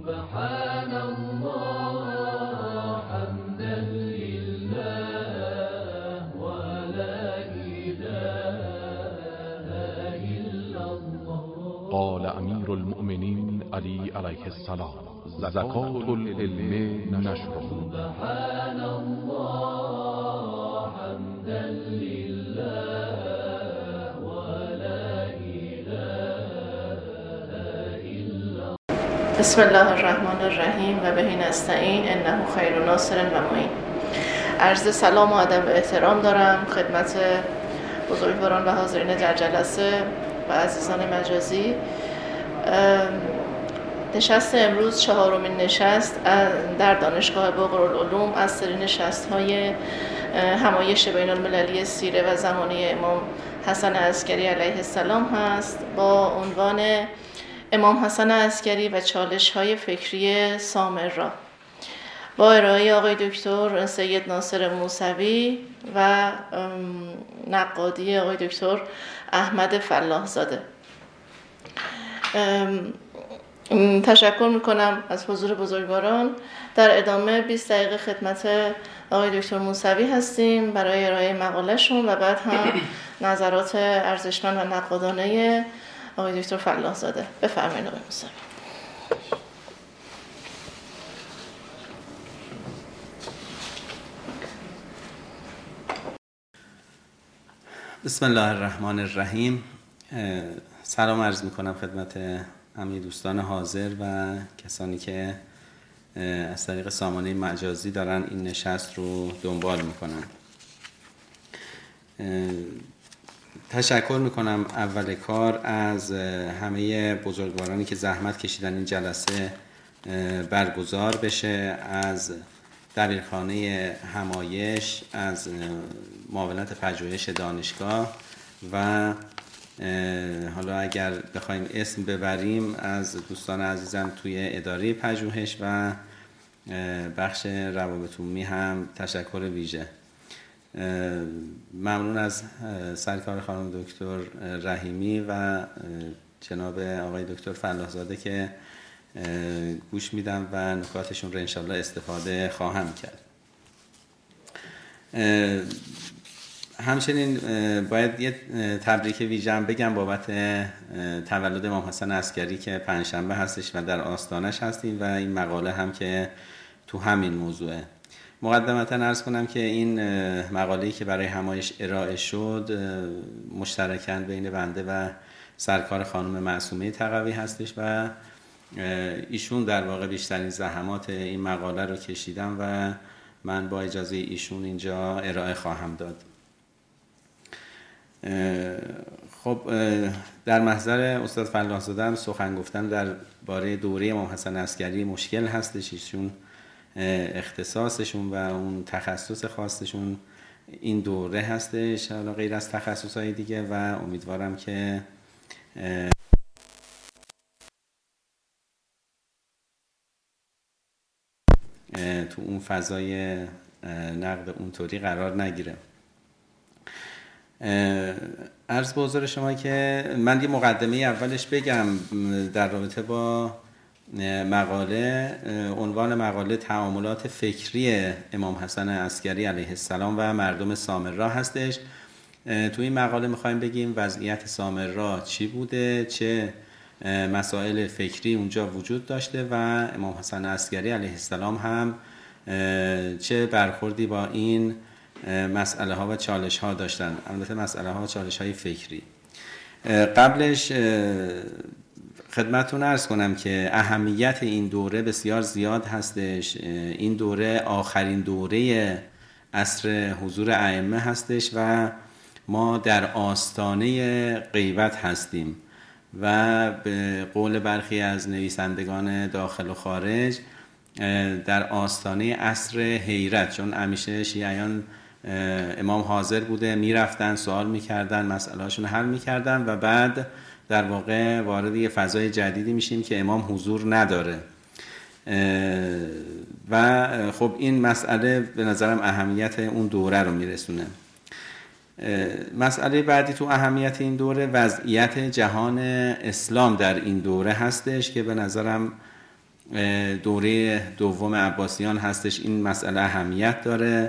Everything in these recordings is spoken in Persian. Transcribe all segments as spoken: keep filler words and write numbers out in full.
سبحان الله حمدا لله ولا إله إلا الله. قال امیر المؤمنین علی علیه السلام: زکات العلم نشره. سبحان الله حمدا لله ولا إله إلا الله. بسم الله الرحمن الرحیم و به نستعین انه خیر ناصر و معین. عرض سلام و ادب و احترام دارم خدمت بزرگواران و حاضرین در جلسه و عزیزان مجازی. نشست امروز چهارمین نشست در دانشگاه بقرالعلوم از سری نشست‌های همایش بین المللی سیره و زمانه امام حسن عسکری علیه السلام هست با عنوان امام حسن عسکری و چالش‌های فکری سامرا با ارائه آقای دکتر سید ناصر موسوی و نقادی آقای دکتر احمد فلاح زاده. تشکر میکنم از حضور بزرگواران. در ادامه بیست دقیقه خدمت آقای دکتر موسوی هستیم برای ارائه مقالهشون و بعد هم نظرات ارزشمند و نقادانه آقای دکتر فلاح زاده. بفرمایید آقای موسوی. بسم الله الرحمن الرحیم. سلام عرض میکنم خدمت همه دوستان حاضر و کسانی که از طریق سامانه مجازی دارن این نشست رو دنبال میکنن. تشکر میکنم اول کار از همه بزرگوارانی که زحمت کشیدن این جلسه برگزار بشه، از دبیرخانه همایش، از معاونت پژوهش دانشگاه و حالا اگر بخوایم اسم ببریم از دوستان عزیزم توی اداره پژوهش و بخش روابط عمومی هم تشکر ویژه. ممنون از سرکار خانم دکتر رحیمی و جناب آقای دکتر فلاح زاده که گوش میدم و نکاتشون رو انشالله استفاده خواهم کرد. همچنین باید یه تبریک ویژه بگم بابت تولد امام حسن عسکری که پنجشنبه هستش و در آستانش هستیم و این مقاله هم که تو همین موضوعه. مقدمتا عرض کنم که این مقاله‌ای که برای همایش ارائه شد مشترکاً بین بنده و سرکار خانم معصومه تقوی هستش و ایشون در واقع بیشترین زحمات این مقاله رو کشیدن و من با اجازه ایشون اینجا ارائه خواهم داد. خب در محضر استاد فلاح زاده هم سخن گفتن در باره دوره امام حسن عسکری مشکل هستش. ایشون اختصاصشون و اون تخصص خاصشون این دوره هستش، حالا غیر از تخصصهای دیگه، و امیدوارم که تو اون فضای نقد اونطوری قرار نگیره. عرض به حضور شما که من یه مقدمه اولش بگم در رابطه با مقاله. عنوان مقاله تعاملات فکری امام حسن عسکری علیه السلام و مردم سامرا هستش. تو این مقاله میخوایم بگیم وضعیت سامرا چی بوده، چه مسائل فکری اونجا وجود داشته و امام حسن عسکری علیه السلام هم چه برخوردی با این مسئله ها و چالش ها داشتن، البته مسئله ها و چالش های فکری. قبلش خدمتتون عرض کنم که اهمیت این دوره بسیار زیاد هستش. این دوره آخرین دوره عصر حضور ائمه هستش و ما در آستانه غیبت هستیم و به قول برخی از نویسندگان داخل و خارج در آستانه عصر حیرت، چون همیشه شیعیان امام حاضر بوده، میرفتن سوال میکردن، مسئله هاشون حل میکردن و بعد در واقع وارد یه فضای جدیدی میشیم که امام حضور نداره و خب این مسئله به نظرم اهمیت اون دوره رو میرسونه. مسئله بعدی تو اهمیت این دوره وضعیت جهان اسلام در این دوره هستش که به نظرم دوره دوم عباسیان هستش این مسئله اهمیت داره.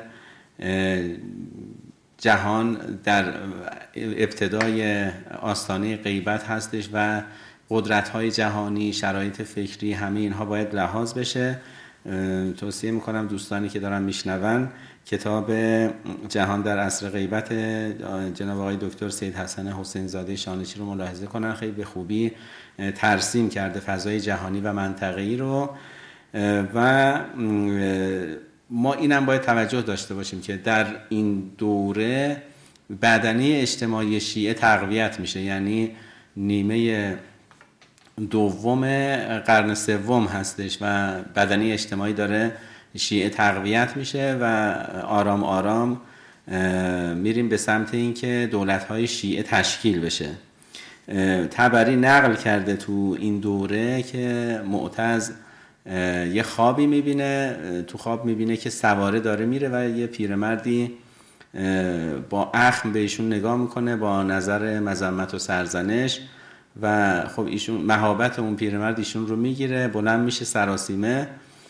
جهان در ابتدای آستانه غیبت هستش و قدرت‌های جهانی، شرایط فکری، همه اینها باید لحاظ بشه. توصیه میکنم دوستانی که دارن میشنون کتاب جهان در عصر غیبت جناب آقای دکتر سید حسن حسین زاده شانچی رو ملاحظه کنن. خیلی به خوبی ترسیم کرده فضای جهانی و منطقه‌ای رو و ما اینم باید توجه داشته باشیم که در این دوره بدنه اجتماعی شیعه تقویت میشه، یعنی نیمه دوم قرن سوم هستش و بدنه اجتماعی داره شیعه تقویت میشه و آرام آرام میریم به سمت این که دولت‌های شیعه تشکیل بشه. طبری نقل کرده تو این دوره که معتز یه خوابی میبینه، تو خواب میبینه که سواره داره میره و یه پیرمردی با اخم به ایشون نگاه میکنه با نظر مذمت و سرزنش و خب ایشون مهابت اون پیرمرد ایشون رو میگیره، بلند میشه سراسیمه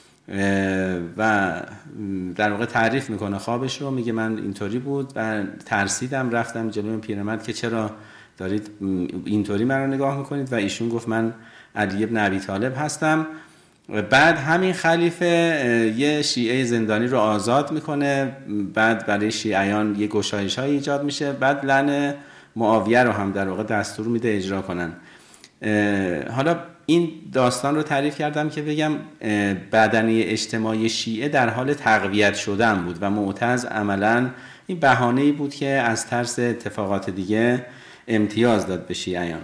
و در واقع تعریف میکنه خوابش رو، میگه من اینطوری بود و ترسیدم رفتم جلوی اون پیرمرد که چرا دارید اینطوری من رو نگاه میکنید و ایشون گفت من علی ابن ابی طالب هستم. بعد همین خلیفه یه شیعه زندانی رو آزاد میکنه، بعد برای شیعیان یه گشایش های ایجاد میشه، بعد لعن معاویه رو هم در واقع دستور میده اجرا کنن. حالا این داستان رو تعریف کردم که بگم بدنه اجتماعی شیعه در حال تقویت شدن بود و معتز عملاً این بهانه‌ای بود که از ترس اتفاقات دیگه امتیاز داد به شیعیان.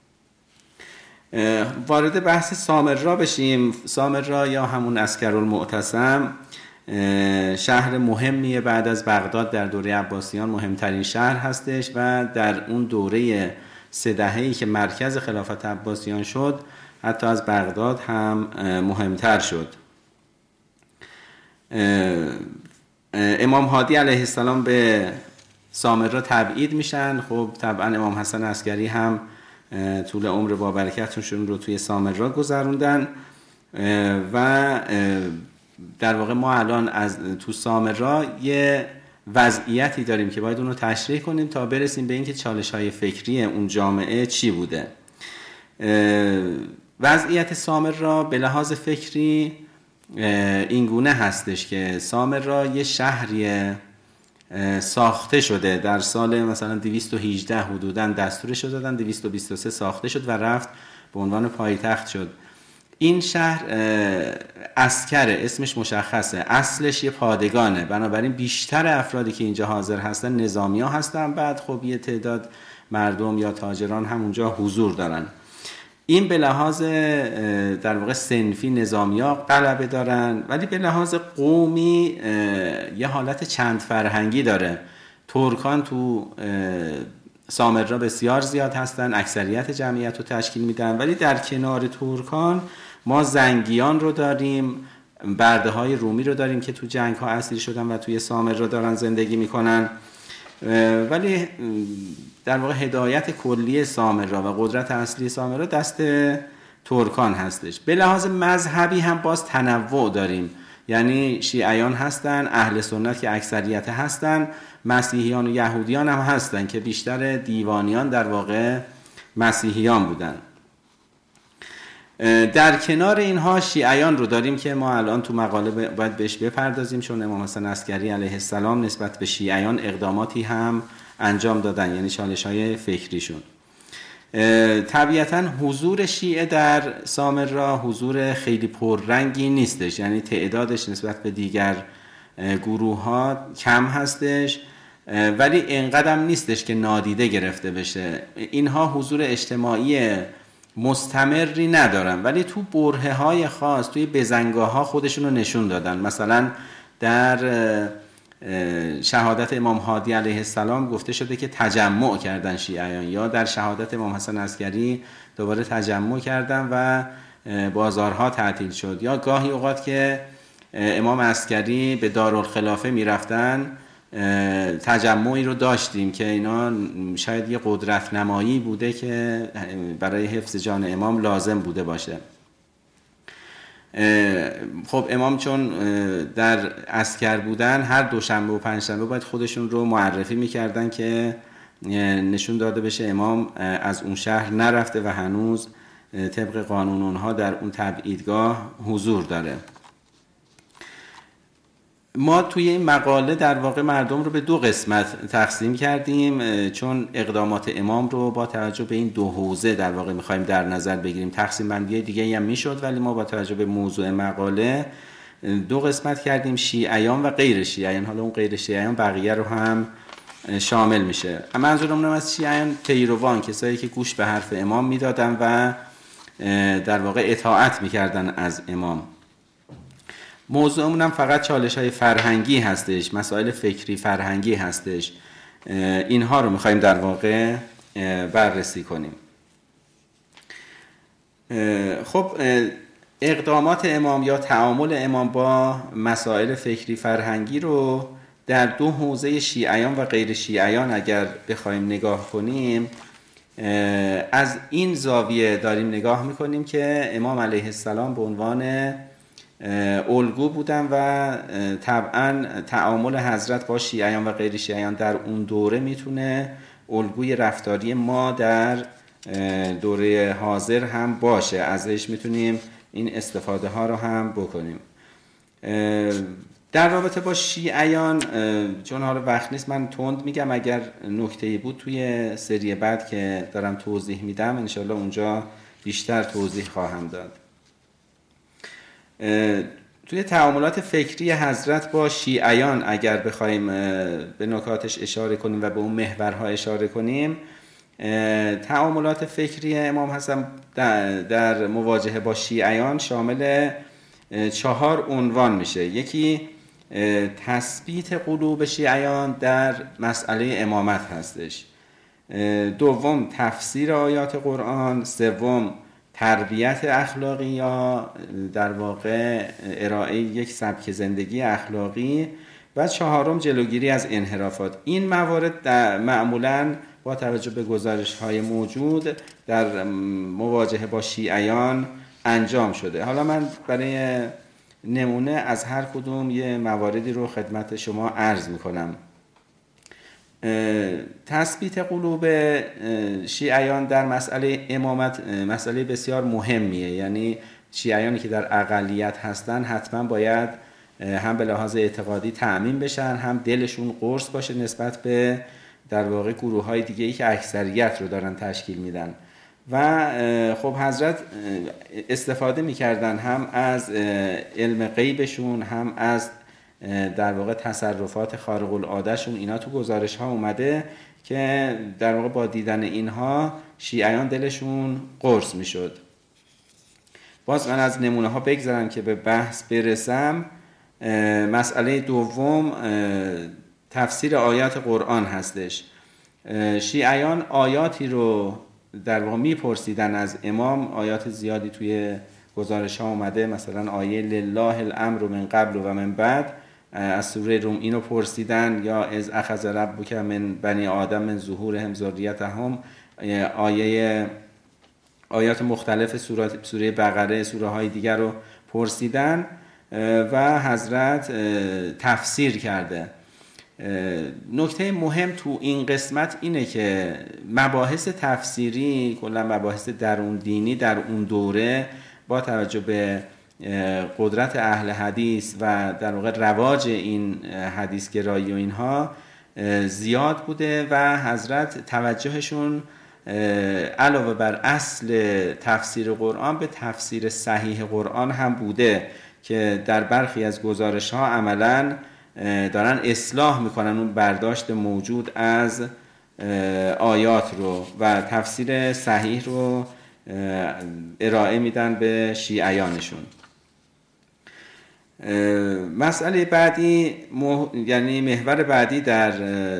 وارد بحث سامرا بشیم. سامرا یا همون عسکرالمعتصم شهر مهمیه بعد از بغداد، در دوره عباسیان مهمترین شهر هستش و در اون دوره سه دهه‌ای که مرکز خلافت عباسیان شد حتی از بغداد هم مهمتر شد. امام هادی علیه السلام به سامرا تبعید میشن. خب طبعا امام حسن عسکری هم طول عمر با برکتشون رو توی سامرا گذروندن و در واقع ما الان از تو سامرا یه وضعیتی داریم که باید اون رو تشریح کنیم تا برسیم به اینکه چالش‌های فکری اون جامعه چی بوده. وضعیت سامرا به لحاظ فکری اینگونه هستش که سامرا یه شهری ساخته شده در سال مثلا دویست و هجده حدوداً دستورش رو دادن، دویست و بیست و سه ساخته شد و رفت به عنوان پایتخت شد. این شهر عسکره، اسمش مشخصه، اصلش یه پادگانه، بنابراین بیشتر افرادی که اینجا حاضر هستن نظامی ها هستن، بعد خب یه تعداد مردم یا تاجران هم اونجا حضور دارن. این به لحاظ در واقع صنفی نظامی ها غلبه دارن، ولی به لحاظ قومی یه حالت چند فرهنگی داره. ترکان تو سامرا بسیار زیاد هستن، اکثریت جمعیت رو تشکیل میدن، ولی در کنار ترکان ما زنگیان رو داریم، برده های رومی رو داریم که تو جنگ ها اسیر شدن و توی سامرا دارن زندگی میکنن. ولی در واقع هدایت کلی سامرا و قدرت اصلی سامرا دست ترکان هستش. به لحاظ مذهبی هم باز تنوع داریم، یعنی شیعیان هستن، اهل سنت که اکثریت هستن، مسیحیان و یهودیان هم هستن که بیشتر دیوانیان در واقع مسیحیان بودن. در کنار اینها شیعیان رو داریم که ما الان تو مقاله باید بهش بپردازیم، چون امام حسن عسکری علیه السلام نسبت به شیعیان اقداماتی هم انجام دادن، یعنی چالش‌های فکریشون. طبیعتاً حضور شیعه در سامرا حضور خیلی پررنگی نیستش، یعنی تعدادش نسبت به دیگر گروه ها کم هستش، ولی اینقدر نیستش که نادیده گرفته بشه. اینها حضور اجتماعی مستمری ندارن، ولی تو برهه های خاص، توی بزنگاه ها خودشون رو نشون دادن. مثلا در شهادت امام هادی علیه السلام گفته شده که تجمع کردن شیعیان، یا در شهادت امام حسن عسکری دوباره تجمع کردن و بازارها تعطیل شد، یا گاهی اوقات که امام عسکری به دارالخلافه میرفتن تجمعی رو داشتیم که اینا شاید یه قدرت نمایی بوده که برای حفظ جان امام لازم بوده باشه. خب امام چون در عسکر بودن هر دوشنبه و پنجشنبه باید خودشون رو معرفی میکردن که نشون داده بشه امام از اون شهر نرفته و هنوز طبق قانون اونها در اون تبعیدگاه حضور داره. ما توی این مقاله در واقع مردم رو به دو قسمت تقسیم کردیم، چون اقدامات امام رو با توجه به این دو حوزه در واقع می‌خوایم در نظر بگیریم. تقسیم بندی دیگه هم میشد، ولی ما با توجه به موضوع مقاله دو قسمت کردیم، شیعیان و غیر شیعیان. حالا اون غیر شیعیان بقیه رو هم شامل میشه. منظورم از شیعیان پیروان، کسایی که گوش به حرف امام میدادن و در واقع اطاعت میکردن از امام. موضوعمون هم فقط چالش های فرهنگی هستش، مسائل فکری فرهنگی هستش. اینها رو میخوایم در واقع بررسی کنیم. خب اقدامات امام یا تعامل امام با مسائل فکری فرهنگی رو در دو حوزه شیعیان و غیر شیعیان اگر بخوایم نگاه کنیم، از این زاویه داریم نگاه میکنیم که امام علیه السلام به عنوان الگو بودن و طبعا تعامل حضرت با شیعیان و غیر شیعیان در اون دوره میتونه الگوی رفتاری ما در دوره حاضر هم باشه، ازش میتونیم این استفاده ها رو هم بکنیم. در رابطه با شیعیان، چون حالا وقت نیست من تند میگم، اگر نکته‌ای بود توی سری بعد که دارم توضیح میدم انشالله اونجا بیشتر توضیح خواهم داد. توی تعاملات فکری حضرت با شیعیان اگر بخوایم به نکاتش اشاره کنیم و به اون محورها اشاره کنیم، تعاملات فکری امام حسن در مواجهه با شیعیان شامل چهار عنوان میشه. یکی تثبیت قلوب شیعیان در مسئله امامت هستش، دوم تفسیر آیات قرآن، سوم تربیت اخلاقی یا در واقع ارائه یک سبک زندگی اخلاقی، و چهارم جلوگیری از انحرافات. این موارد معمولاً با توجه به گزارش‌های موجود در مواجهه با شیعیان انجام شده. حالا من برای نمونه از هر کدوم یه مواردی رو خدمت شما عرض می‌کنم. تثبیت قلوب شیعیان در مسئله امامت مسئله بسیار مهمیه، یعنی شیعیانی که در اقلیت هستن حتما باید هم به لحاظ اعتقادی تأمین بشن، هم دلشون قرص باشه نسبت به در واقع گروه‌های دیگه‌ای که اکثریت رو دارن تشکیل میدن. و خب حضرت استفاده میکردن هم از علم غیبشون، هم از در واقع تصرفات خارق العاده شون. اینا تو گزارش ها اومده که در واقع با دیدن اینها شیعیان دلشون قرص میشد. باز من از نمونه ها بگذارم که به بحث برسم. مسئله دوم تفسیر آیات قرآن هستش. شیعیان آیاتی رو در واقع میپرسیدن از امام، آیات زیادی توی گزارش ها اومده، مثلا آیه لله الامر من قبل و من بعد از سوره روم اینو پرسیدن، یا از اخذ ربک من بنی آدم من ظهورهم ذریتهم، آیه آیات مختلف سوره سوره بقره، سوره های دیگر رو پرسیدن و حضرت تفسیر کرده. نکته مهم تو این قسمت اینه که مباحث تفسیری، کلا مباحث درون دینی در اون دوره با توجه به قدرت اهل حدیث و در واقع رواج این حدیث گرایی و اینها زیاد بوده و حضرت توجهشون علاوه بر اصل تفسیر قرآن به تفسیر صحیح قرآن هم بوده که در برخی از گزارش ها عملاً دارن اصلاح میکنن اون برداشت موجود از آیات رو و تفسیر صحیح رو ارائه میدن به شیعیانشون. مسئله بعدی مح... یعنی محور بعدی در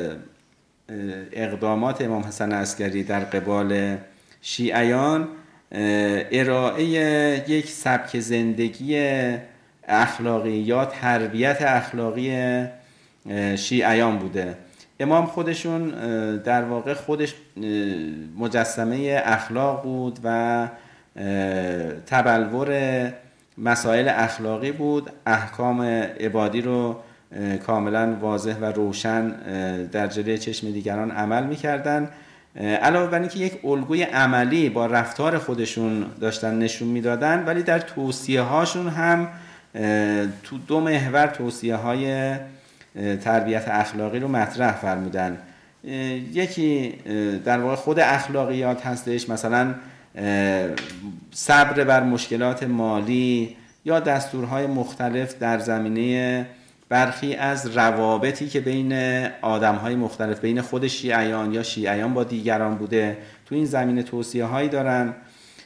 اقدامات امام حسن عسکری در قبال شیعیان ارائه یک سبک زندگی اخلاقی یا تربیت اخلاقی شیعیان بوده. امام خودشون در واقع خودش مجسمه اخلاق بود و تبلور مسائل اخلاقی بود، احکام عبادی رو کاملا واضح و روشن در جلوی چشم دیگران عمل می‌کردن. علاوه بر اینکه یک الگوی عملی با رفتار خودشون داشتن نشون میدادن، ولی در توصیه هاشون هم تو دو محور توصیه های تربیت اخلاقی رو مطرح فرمودن. یکی در واقع خود اخلاقیات هستش، مثلا صبر بر مشکلات مالی یا دستورهای مختلف در زمینه برخی از روابطی که بین آدم‌های مختلف، بین خود شیعیان یا شیعیان با دیگران بوده، تو این زمینه توصیه‌هایی دارن.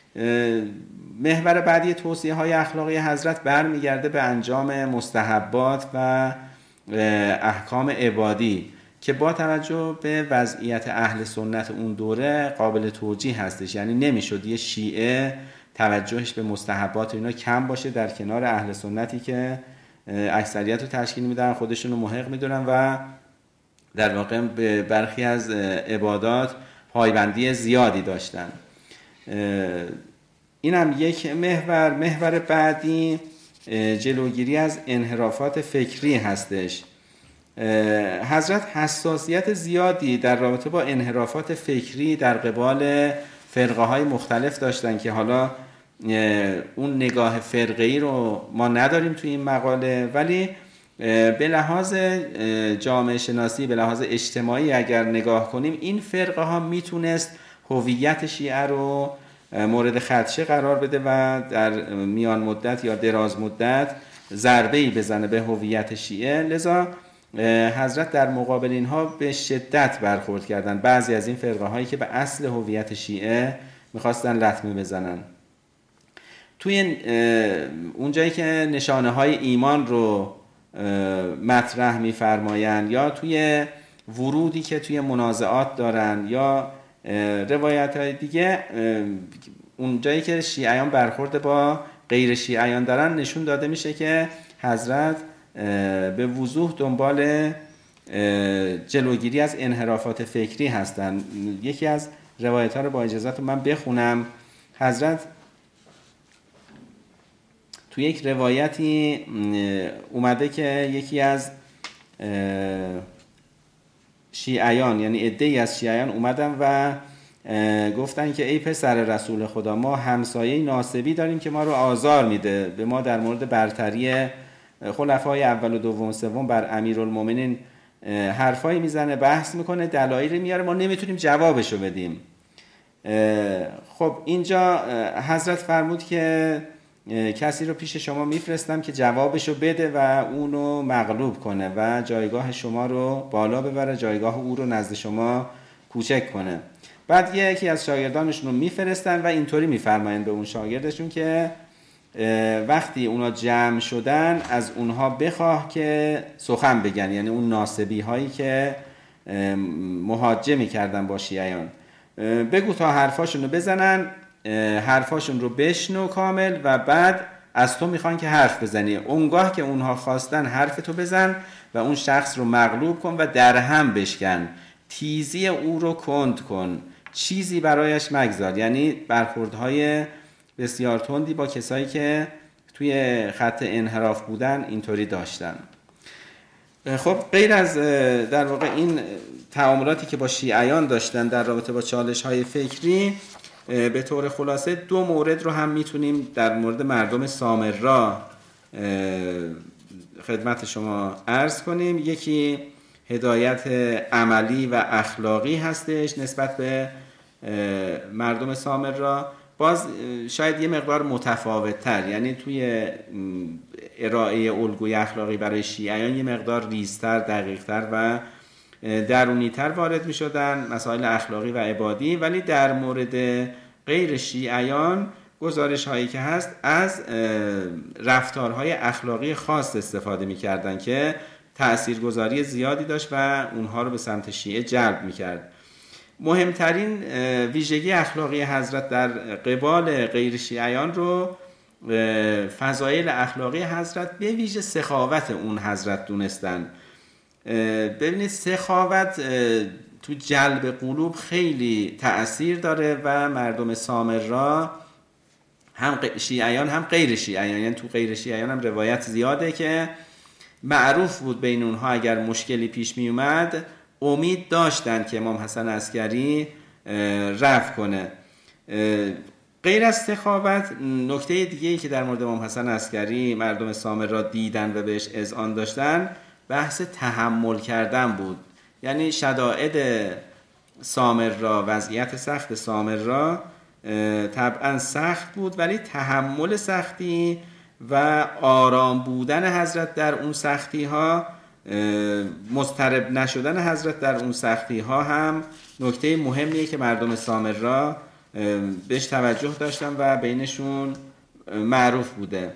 محور بعدی توصیه‌های اخلاقی حضرت برمیگرده به انجام مستحبات و احکام عبادی که با توجه به وضعیت اهل سنت اون دوره قابل توجیه هستش. یعنی نمیشد یه شیعه توجهش به مستحبات اینا کم باشه در کنار اهل سنتی که اکثریت رو تشکیل میدن، خودشون رو محق میدونن و در واقع به برخی از عبادات پایبندی زیادی داشتن. این هم یک محور. محور بعدی جلوگیری از انحرافات فکری هستش. حضرت حساسیت زیادی در رابطه با انحرافات فکری در قبال فرقه های مختلف داشتن که حالا اون نگاه فرقه‌ای رو ما نداریم توی این مقاله، ولی به لحاظ جامعه شناسی، به لحاظ اجتماعی اگر نگاه کنیم، این فرقه ها میتونست هویت شیعه رو مورد خدشه قرار بده و در میان مدت یا دراز مدت ضربه‌ای بزنه به هویت شیعه. لذا حضرت در مقابل اینها به شدت برخورد کردن. بعضی از این فرقه هایی که به اصل هویت شیعه میخواستن لطمه بزنن. توی اون جایی که نشانه های ایمان رو مطرح میفرماین یا توی ورودی که توی منازعات دارن یا روایت های دیگه، اون جایی که شیعیان برخورد با غیر شیعیان دارن نشون داده میشه که حضرت به وضوح دنبال جلوگیری از انحرافات فکری هستن. یکی از روایت ها رو با اجازهتون من بخونم. حضرت تو یک روایتی اومده که یکی از شیعیان، یعنی عده‌ای از شیعیان اومدن و گفتن که ای پسر رسول خدا، ما همسایه ناسبی داریم که ما رو آزار میده، به ما در مورد برتری خلفای اول و دوم و سوم بر امیرالمومنین حرفایی میزنه، بحث میکنه، دلایلی میاره، ما نمیتونیم جوابشو بدیم. خب اینجا حضرت فرمود که کسی رو پیش شما میفرستم که جوابشو بده و اونو مغلوب کنه و جایگاه شما رو بالا ببره، جایگاه او رو نزد شما کوچک کنه. بعد یکی از شاگردانشون رو میفرستن و اینطوری میفرمایند به اون شاگردشون که وقتی اونا جمع شدن از اونها بخواه که سخن بگن، یعنی اون ناسبی هایی که محاجه میکردن با شیعیان، بگو تا حرفاشون رو بزنن، حرفاشون رو بشنو کامل و بعد از تو میخوان که حرف بزنی. اونگاه که اونها خواستن حرف تو بزن و اون شخص رو مغلوب کن و در هم بشکن، تیزی او رو کند کن، چیزی برایش مگذار. یعنی برخوردهای بسیار تندی با کسایی که توی خط انحراف بودن اینطوری داشتن. خب غیر از در واقع این تعاملاتی که با شیعیان داشتن در رابطه با چالش‌های فکری، به طور خلاصه دو مورد رو هم میتونیم در مورد مردم سامرا خدمت شما عرض کنیم. یکی هدایت عملی و اخلاقی هستش نسبت به مردم سامرا، باز شاید یه مقدار متفاوت تر، یعنی توی ارائه الگوی اخلاقی برای شیعیان یه مقدار ریزتر، دقیقتر و درونی تر وارد می شدن مسائل اخلاقی و عبادی، ولی در مورد غیر شیعیان گزارش هایی که هست از رفتارهای اخلاقی خاص استفاده می کردن که تأثیرگذاری زیادی داشت و اونها رو به سمت شیعه جلب می کرد. مهمترین ویژگی اخلاقی حضرت در قبال غیر شیعیان رو فضایل اخلاقی حضرت به ویژه سخاوت اون حضرت دونستن. ببینید سخاوت تو جلب قلوب خیلی تأثیر داره و مردم سامرا هم شیعیان هم غیر شیعیان، یعنی تو غیر شیعیان هم روایت زیاده که معروف بود بین اونها اگر مشکلی پیش می اومد امید داشتن که امام حسن عسکری رفع کنه. غیر از سخاوت، نکته دیگه‌ای که در مورد امام حسن عسکری مردم سامرا دیدن و بهش اذعان داشتن بحث تحمل کردن بود. یعنی شدائد سامرا، وضعیت سخت سامرا طبعا سخت بود، ولی تحمل سختی و آرام بودن حضرت در اون سختی ها، مضطرب نشدن حضرت در اون سختی ها هم نکته مهمیه که مردم سامرا بهش توجه داشتن و بینشون معروف بوده.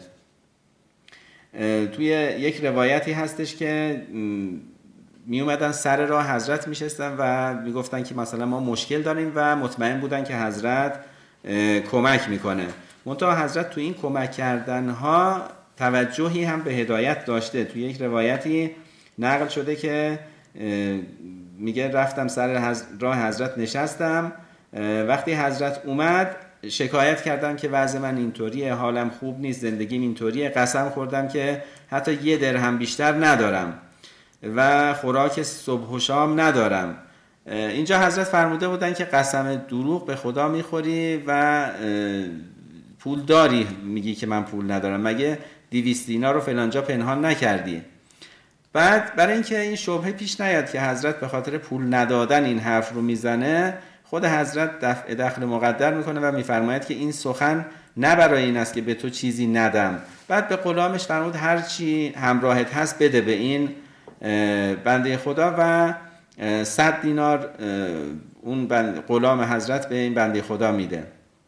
توی یک روایتی هستش که می اومدن سر راه حضرت می شستن و می گفتن که مثلا ما مشکل داریم و مطمئن بودن که حضرت کمک میکنه. منتها حضرت توی این کمک کردن ها توجهی هم به هدایت داشته. توی یک روایتی نقل شده که میگه رفتم سر راه حضرت نشستم، وقتی حضرت اومد شکایت کردم که وضع من اینطوریه، حالم خوب نیست، زندگیم اینطوریه، قسم خوردم که حتی یه درهم بیشتر ندارم و خوراک صبح و شام ندارم. اینجا حضرت فرموده بودن که قسم دروغ به خدا میخوری و پول داری میگی که من پول ندارم، مگه دویست دینار رو فلانجا پنهان نکردی؟ بعد برای اینکه این شبهه پیش نیاد که حضرت به خاطر پول ندادن این حرف رو میزنه، خود حضرت دفع دخل مقدر میکنه و میفرماید که این سخن نه برای این است که به تو چیزی ندم. بعد به غلامش فرمود هر چی همراهت هست بده به این بنده خدا و صد دینار اون غلام حضرت به این بنده خدا میده.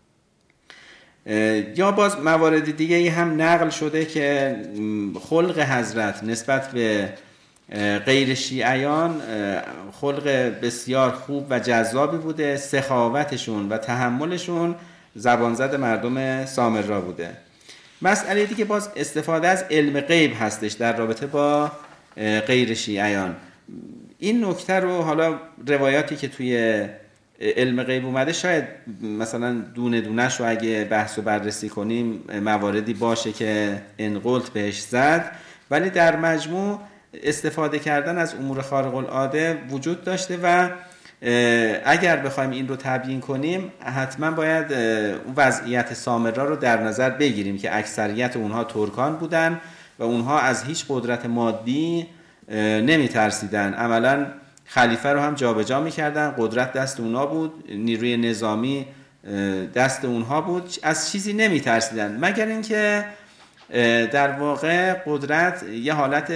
یا باز موارد دیگه ای هم نقل شده که خلق حضرت نسبت به غیر شیعیان خلق بسیار خوب و جذابی بوده، سخاوتشون و تحملشون زبانزد مردم سامرا بوده. مسئله دیگه باز استفاده از علم غیب هستش در رابطه با غیر شیعیان. این نکته رو حالا روایاتی که توی علم غیب اومده شاید مثلا دونه دونش رو اگه بحث و بررسی کنیم مواردی باشه که انقلت بهش زد، ولی در مجموع استفاده کردن از امور خارق العاده وجود داشته و اگر بخوایم این رو تبیین کنیم حتما باید اون وضعیت سامرا رو در نظر بگیریم که اکثریت اونها ترکان بودن و اونها از هیچ قدرت مادی نمی ترسیدن. عملا خلیفه رو هم جابجا می‌کردن، قدرت دست اونها بود، نیروی نظامی دست اونها بود، از چیزی نمی ترسیدن مگر اینکه در واقع قدرت یه حالت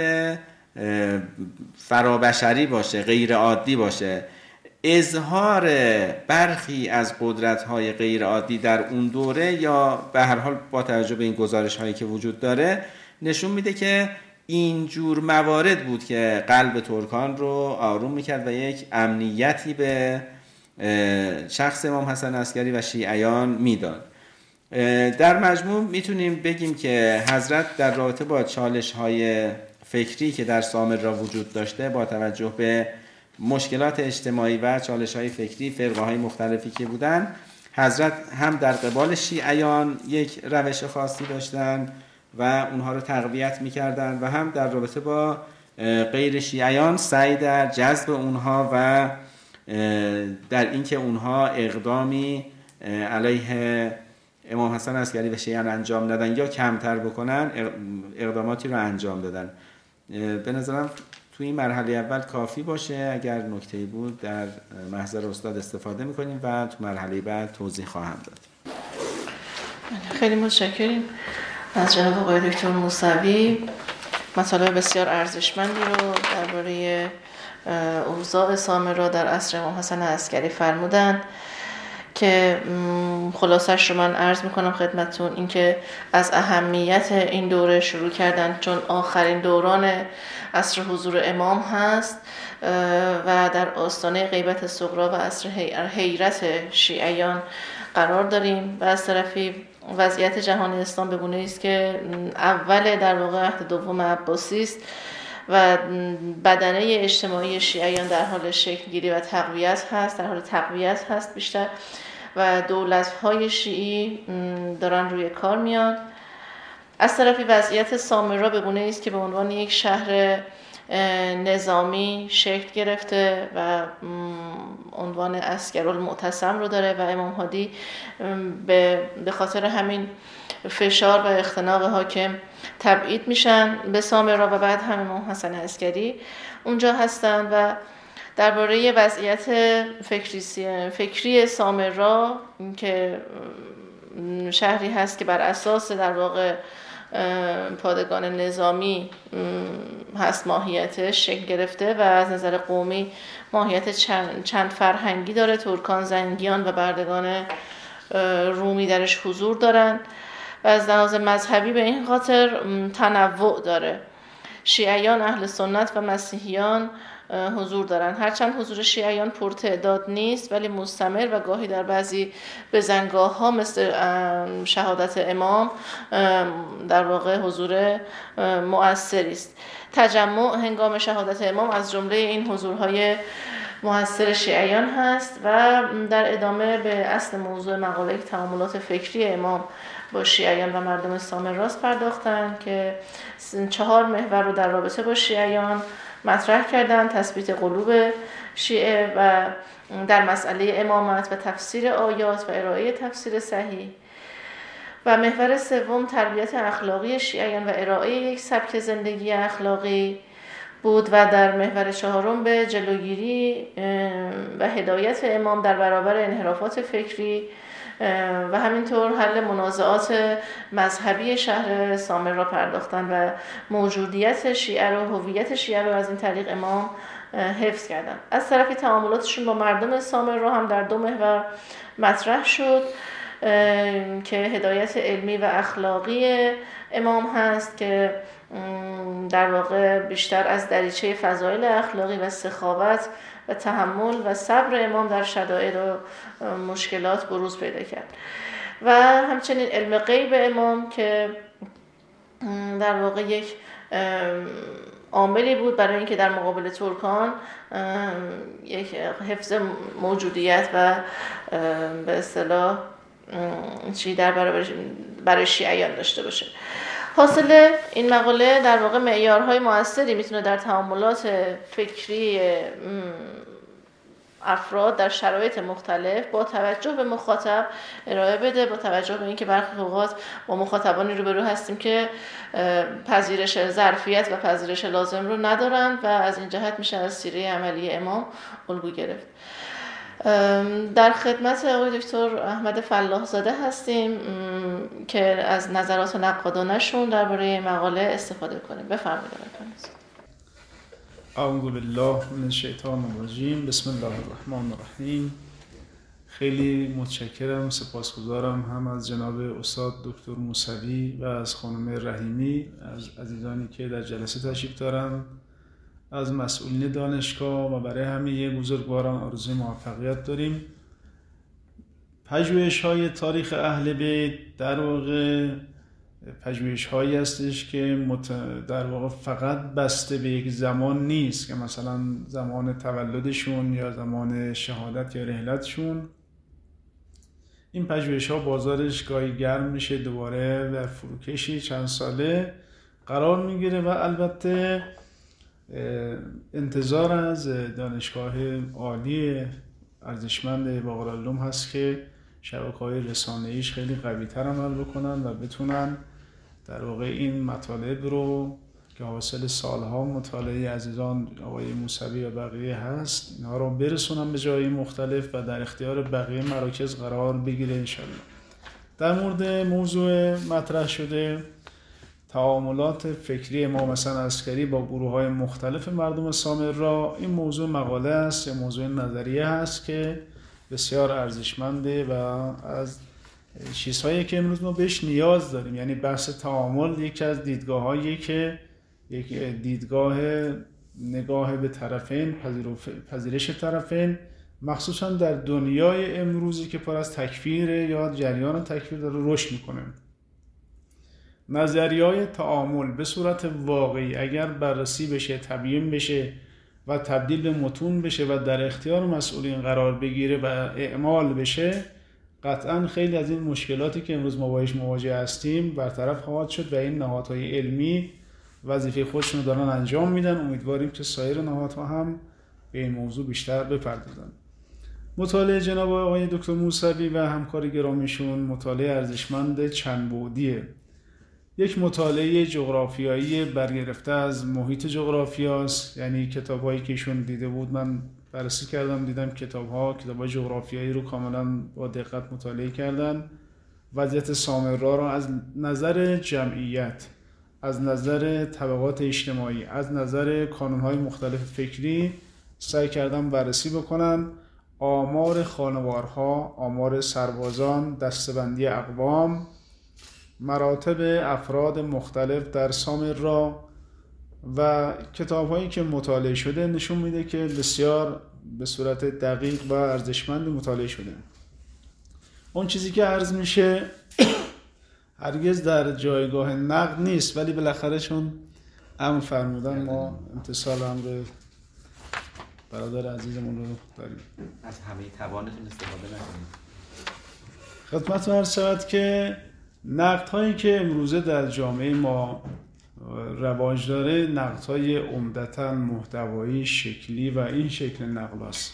فرابشری باشه، غیر عادی باشه. اظهار برخی از قدرت‌های غیر عادی در اون دوره یا به هر حال با توجه به این گزارش‌هایی که وجود داره نشون میده که اینجور موارد بود که قلب ترکان رو آروم میکرد و یک امنیتی به شخص امام حسن عسکری و شیعیان میداد. در مجموع میتونیم بگیم که حضرت در رابطه با چالش‌های فکری که در سامرا وجود داشته با توجه به مشکلات اجتماعی و چالش‌های فکری فرقه‌های مختلفی که بودن، حضرت هم در قبال شیعیان یک روش خاصی داشتن و اونها رو تقویت می‌کردن و هم در رابطه با غیر شیعیان سعی در جذب اونها و در اینکه اونها اقدامی علیه امام حسن عسکری و شیعیان انجام دادن یا کمتر بکنن اقداماتی رو انجام دادن. به نظرم توی این مرحله اول کافی باشه. اگر نکته‌ای بود در محضر استاد استفاده می‌کنیم و تو مرحله بعد توضیح خواهم داد. خیلی متشکریم از جناب آقای دکتر موسوی. مطالب بسیار ارزشمندی رو درباره اوضاع سامرا در عصر امام حسن عسکری فرمودن که خلاصش رو من عرض میکنم خدمتون، اینکه از اهمیت این دوره شروع کردن چون آخرین دوران عصر حضور امام هست و در آستانه غیبت صغری و عصر حیرت شیعیان قرار داریم و از طرفی وضعیت جهان اسلام به گونه‌ای است که اول در واقع عهد دوم عباسی است و بدنه اجتماعی شیعیان در حال شکل گیری و تقویت هست، در حال تقویت هست بیشتر و دولت‌های شیعی دارن روی کار میان. از طرفی وضعیت سامرا به گونه‌ای است که به عنوان یک شهر نظامی شکل گرفته و عنوان عسکرالمعتصم رو داره و امام هادی به خاطر همین فشار و اختناق حاکم تبعید میشن به سامرا و بعد هم امام حسن عسکری اونجا هستن. و درباره وضعیت فکری فکری سامرا که شهری هست که بر اساس در واقع پادگان نظامی هست ماهیتش شکل گرفته و از نظر قومی ماهیت چند, چند فرهنگی داره. ترکان، زنگیان و بردگان رومی درش حضور دارن و از لحاظ مذهبی به این خاطر تنوع داره. شیعیان، اهل سنت و مسیحیان حضور دارن. هرچند حضور شیعیان پرتعداد نیست ولی مستمر و گاهی در بعضی بزنگاه ها مثل شهادت امام در واقع حضور مؤثری است. تجمع هنگام شهادت امام از جمله این حضورهای مؤثر شیعیان هست. و در ادامه به اصل موضوع مقاله تعاملات فکری امام با شیعیان و مردم سامراست پرداختن که چهار محور رو در رابطه با شیعیان مطرح کردن: تثبیت قلوب شیعه و در مسئله امامت و تفسیر آیات و ارائه تفسیر صحیح، و محور سوم تربیت اخلاقی شیعیان و ارائه یک سبک زندگی اخلاقی بود و در محور چهارم به جلوگیری و هدایت امام در برابر انحرافات فکری و همینطور حل منازعات مذهبی شهر سامرا پرداختن و موجودیت شیعه رو، هویت شیعه رو از این طریق امام حفظ کردن. از طرفی تعاملاتشون با مردم سامرا هم در دو محور مطرح شد که هدایت علمی و اخلاقی امام هست که در واقع بیشتر از دریچه فضایل اخلاقی و سخاوت و تحمل و صبر امام در شدائد و مشکلات بروز پیدا کرد. و همچنین علم غیب امام که در واقع یک عاملی بود برای اینکه در مقابل ترکان یک حفظ موجودیت و به اصطلاح چی در برابر برای شیعیان داشته باشه. حاصل این مقاله در واقع معیارهای موثری میتونه در تعاملات فکری افراد در شرایط مختلف با توجه به مخاطب ارائه بده، با توجه به اینکه برخی اوقات با مخاطبانی روبرو هستیم که پذیرش ظرفیت و پذیرش لازم رو ندارند و از این جهت میشه از سیره عملی امام الگو گرفت. در خدمت آقای دکتر احمد فلاح زاده هستیم که از نظرات نقادانه‌شون درباره مقاله استفاده کنیم. بفرمایید آقای. اعوذ بالله من الشیطان الرجیم. بسم الله الرحمن الرحیم. خیلی متشکرم، سپاسگزارم هم از جناب استاد دکتر موسوی و از خانم رحیمی، از عزیزانی که در جلسه تشریف دارن، از مسئولین دانشگاه، و برای همه بزرگواران آرزوی موفقیت داریم. پژوهش‌های تاریخ اهل بیت در واقع پژوهش‌هایی هستش که مت... در واقع فقط بسته به یک زمان نیست که مثلا زمان تولدشون یا زمان شهادت یا رحلتشون. این پژوهش‌ها بازارش گاهی گرم میشه، دوباره در فروکشی چند ساله قرار میگیره و البته انتظار از دانشگاه عالی ارزشمند باقرالعلوم هست که شبکه‌های رسانه‌ایش خیلی قوی‌تر عمل بکنن و بتونن در واقع این مطالب رو که حاصل سالها مطالعه عزیزان آقای موسوی و بقیه هست، اینها رو برسونن به جای مختلف و در اختیار بقیه مراکز قرار بگیره انشالله. در مورد موضوع مطرح شده تعاملات فکری امام حسن عسکری با گروه‌های مختلف مردم سامرا، این موضوع مقاله است یا موضوع نظریه هست که بسیار ارزشمنده و از چیزهایی که امروز ما بهش نیاز داریم. یعنی بحث تعامل یکی از دیدگاه‌هایی که یک دیدگاه نگاه به طرفین، پذیرش طرفین، مخصوصا در دنیای امروزی که پر از تکفیر یا جریان تکفیر داره رشد میکنه. نظریه‌های تعامل به صورت واقعی اگر بررسی بشه، تبیین بشه و تبدیل به متون بشه و در اختیار مسئولین قرار بگیره و اعمال بشه، قطعا خیلی از این مشکلاتی که امروز ما باهاش مواجه هستیم برطرف خواهد شد و این نهادهای علمی وظیفه خودشون رو دارن انجام میدن. امیدواریم که سایر نهادها هم به این موضوع بیشتر بپردازن. مطالعه جناب آقای دکتر موسوی و همکار گرامیشون مطالعه ارزشمند چند بعدیه. یک مطالعه جغرافیایی برگرفته از محیط جغرافیاست، یعنی کتاب‌هایی که ایشون دیده بود من بررسی کردم، دیدم کتاب‌ها کتاب‌های جغرافیایی رو کاملا با دقت مطالعه کردن. وضعیت سامرا رو از نظر جمعیت، از نظر طبقات اجتماعی، از نظر کانون‌های مختلف فکری سعی کردم بررسی بکنم. آمار خانوارها، آمار سربازان، دسته‌بندی اقوام، مراتب افراد مختلف در سامرا و کتاب‌هایی که مطالعه شده نشون میده که بسیار به صورت دقیق و ارزشمند مطالعه شده. اون چیزی که عرض میشه هرگز در جایگاه نقد نیست، ولی بالاخره چون امر فرمودن ما امتصال امر برادر عزیزمون رو داریم. از همه توانتون استفاده نکنید. خدمتتون عرض شود که نقدهایی که امروزه در جامعه ما رواج داره نقدهای عمدتاً محتوایی، شکلی و این شکل نقل است.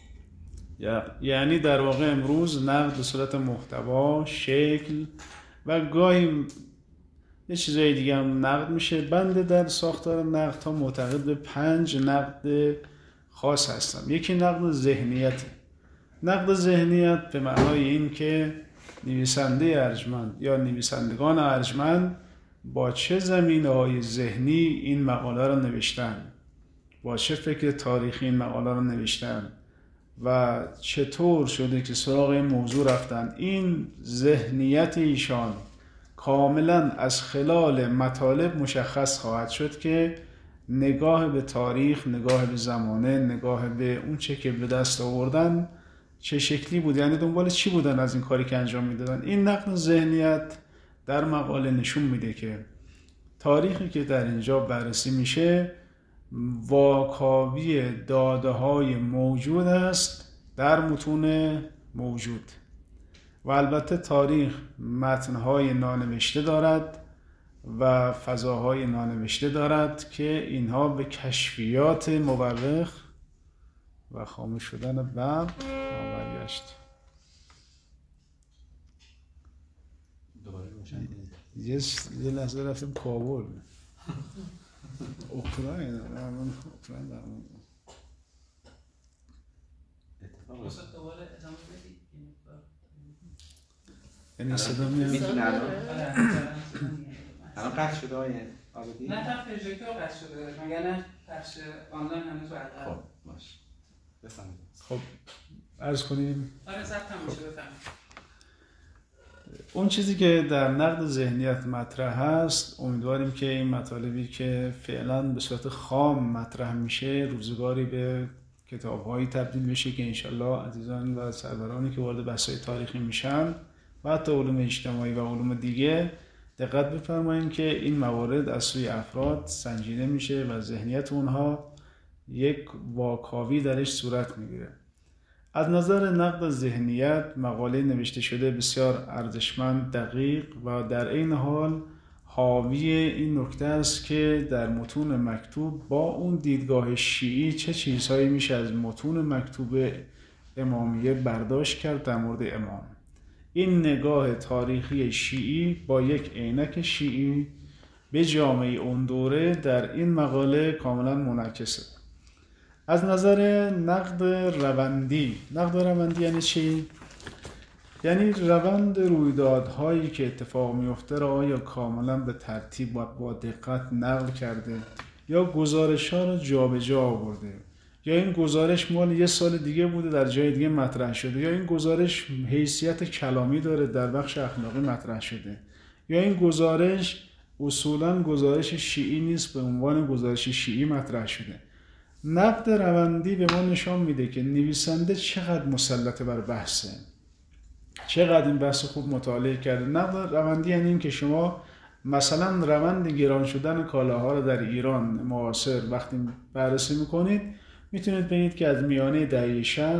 یعنی در واقع امروز نقد به صورت محتوا، شکل و گاهی یه چیزای دیگه هم نقد میشه. بنده در ساختار نقدها معتقد به پنج نقد خاص هستم. یکی نقد ذهنیت. نقد ذهنیت به معنای این که نویسنده ارجمند یا نویسندگان ارجمند با چه زمینه‌های ذهنی این مقاله را نوشتن، با چه فکر تاریخی این مقاله را نوشتن و چطور شده که سراغ این موضوع رفتن. این ذهنیت ایشان کاملا از خلال مطالب مشخص خواهد شد که نگاه به تاریخ، نگاه به زمانه، نگاه به اون چه که به دست آوردن چه شکلی بود، یعنی دنبال چی بودن از این کاری که انجام میدادن. این نقد ذهنیت در مقاله نشون میده که تاریخی که در اینجا بررسی میشه واکاوی داده های موجود است در متون موجود و البته تاریخ متنهای نانوشته دارد و فضاهای نانوشته دارد که اینها به کشفیات مورخ و خاموش شدن برق برگشت. دوباره روشن کنید. یه یه لحظه رفتیم کابل. اوکراین، من اوکراین دارم. اتفاقا دوباره ادامه بدید. یعنی صدا میاد. میتونه الان الان قطع شده آیه آبادی؟ نه تا پروژکتور قطع شده مگر نه پخش آنلاین هنوز بعد. خب باش بفهمید. خب عرض کنیم. آره ضبط هم میشه بفهمید. اون چیزی که در نقد ذهنیت مطرح هست، امیدواریم که این مطالبی که فعلا به صورت خام مطرح میشه روزگاری به کتاب‌هایی تبدیل بشه که انشالله عزیزان و سرورانی که وارد بحث‌های تاریخی میشن و حتی علوم اجتماعی و علوم دیگه دقت بفرمایید که این موارد از سوی افراد سنجیده میشه و ذهنیت اونها یک واکاوی درش صورت میگیره. از نظر نقد ذهنیت مقاله نوشته شده بسیار ارزشمند، دقیق و در این حال حاوی این نکته است که در متون مکتوب با اون دیدگاه شیعی چه چیزهایی میشه از متون مکتوب امامیه برداشت کرد در مورد امام. این نگاه تاریخی شیعی با یک عینک شیعی به جامعه اون دوره در این مقاله کاملا منعکسه. از نظر نقد روندی، نقد روندی یعنی چی؟ یعنی روند رویدادهایی که اتفاق میفته را آیا کاملا به ترتیب و با دقت نقل کرده یا گزارش ها رو جا به جا آورده، یا این گزارش مال یه سال دیگه بوده در جای دیگه مطرح شده، یا این گزارش حیثیت کلامی داره در بخش اخلاقی مطرح شده، یا این گزارش اصولا گزارش شیعی نیست به عنوان گزارش شیعی مطرح شده. نقد روندی به ما نشان میده که نویسنده چقدر مسلط بر بحثه، چقدر این بحث خوب مطالعه کرده. نقد روندی یعنی این که شما مثلا روند گران شدن کالاها رو در ایران معاصر وقتی بررسی میکنید میتونید ببینید که از میانه دهه شصت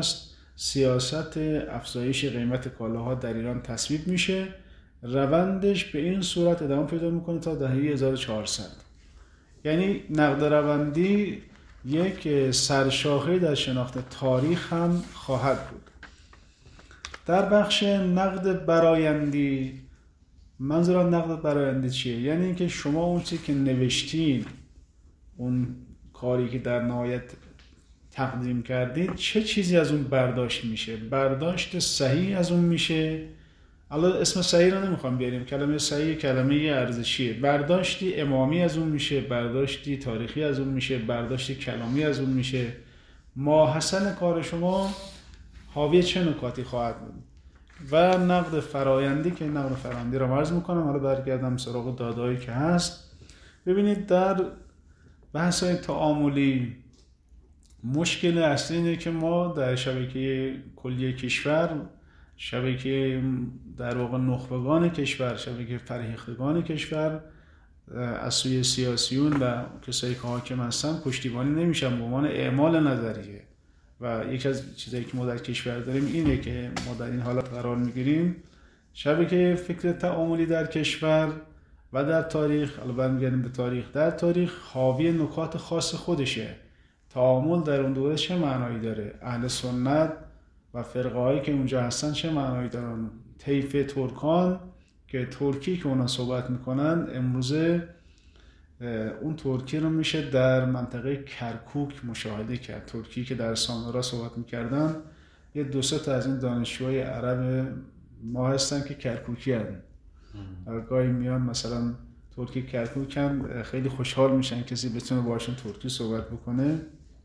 سیاست افزایش قیمت کالاها در ایران تصویب میشه. روندش به این صورت ادامه پیدا میکنه تا دهه هزار و چهارصد. یعنی نقد روندی یک سرشاخه در شناخت تاریخ هم خواهد بود. در بخش نقد برآیندی، منظورم نقد برآیندی چیه؟ یعنی اینکه شما اون چیزی که نوشتین، اون کاری که در نهایت تقدیم کردید، چه چیزی از اون برداشت میشه؟ برداشت صحیح از اون میشه. الان اسم صحیح رو نمیخوام بیاریم، کلمه صحیح کلمه ارزشیه. برداشتی امامی از اون میشه، برداشتی تاریخی از اون میشه، برداشتی کلامی از اون میشه. ماحصل کار شما حاوی چه نکاتی خواهد بود؟ و نقد فرایندی که نقد فرایندی رو عرض میکنم. حالا برگردم سراغ دادهایی که هست. ببینید در بحث‌های تعاملی مشکل اصلی اینه که ما در شبکه کلی کشور، شبکه در واقع نخبگان کشور، شبکه فرهیختگان کشور از سوی سیاسیون و کسایی که حاکم هستن پشتیبانی نمیشن به عنوان اعمال نظریه. و یکی از چیزایی که ما در کشور داریم اینه که ما در این حالت قرار میگیریم. شبکه فکر تعاملی در کشور و در تاریخ، الان برمیگردیم به تاریخ، در تاریخ حاوی نکات خاص خودشه. تعامل در اون دوره چه معنایی داره؟ اهل سنت و فرقه هایی که اونجا هستن چه معنایی دارن؟ طیف ترکان که ترکی که اونا صحبت میکنن، امروزه اون ترکی رو میشه در منطقه کرکوک مشاهده کرد. ترکی که در سامرا صحبت میکردن، یه دو سه تا از این دانشجوهای عرب ما هستن که کرکوکی هستن. گاهی میان مثلا ترکی کرکوکن، خیلی خوشحال میشن کسی بتونه باشون ترکی صحبت بکنه.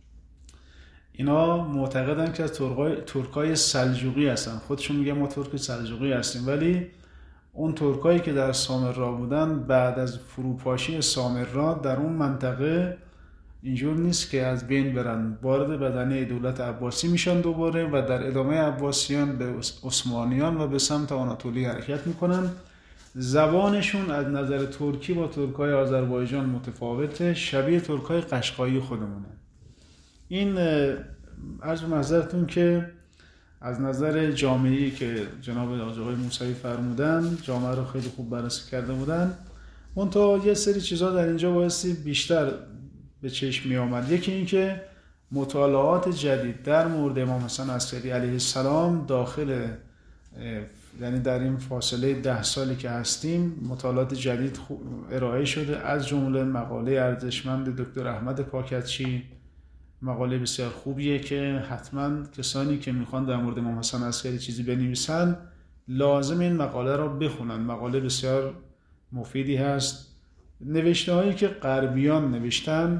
اینا معتقدن که از ترکای ترکای سلجوقی هستن. خودشون میگن ما ترک سلجوقی هستیم، ولی اون ترکایی که در سامرا بودن بعد از فروپاشی سامرا در اون منطقه اینجور نیست که از بین برن، وارد بدنه دولت عباسی میشن دوباره و در ادامه عباسیان به عثمانیان و به سمت آناتولی حرکت میکنن. زبانشون از نظر ترکی با ترکای آذربایجان متفاوته، شبیه ترکای قشقایی خودمونه. این عرض به نظرتون که از نظر جامعه‌ای که جناب آقای موسوی فرمودن، جامعه رو خیلی خوب بررسی کرده بودن. منتها یه سری چیزا در اینجا بایستی بیشتر به چشم می آمد. یکی این که مطالعات جدید در مورد امام حسن عسکری علیه السلام داخل، یعنی در این فاصله ده سالی که هستیم، مطالعات جدید ارائه شده، از جمله مقاله ارزشمند دکتر احمد پاکتچی. مقاله بسیار خوبیه که حتما کسانی که میخوان در مورد امام حسن عسکری چیزی بنویسن لازم این مقاله را بخونن. مقاله بسیار مفیدی هست. نوشته هایی که غربیان نوشتن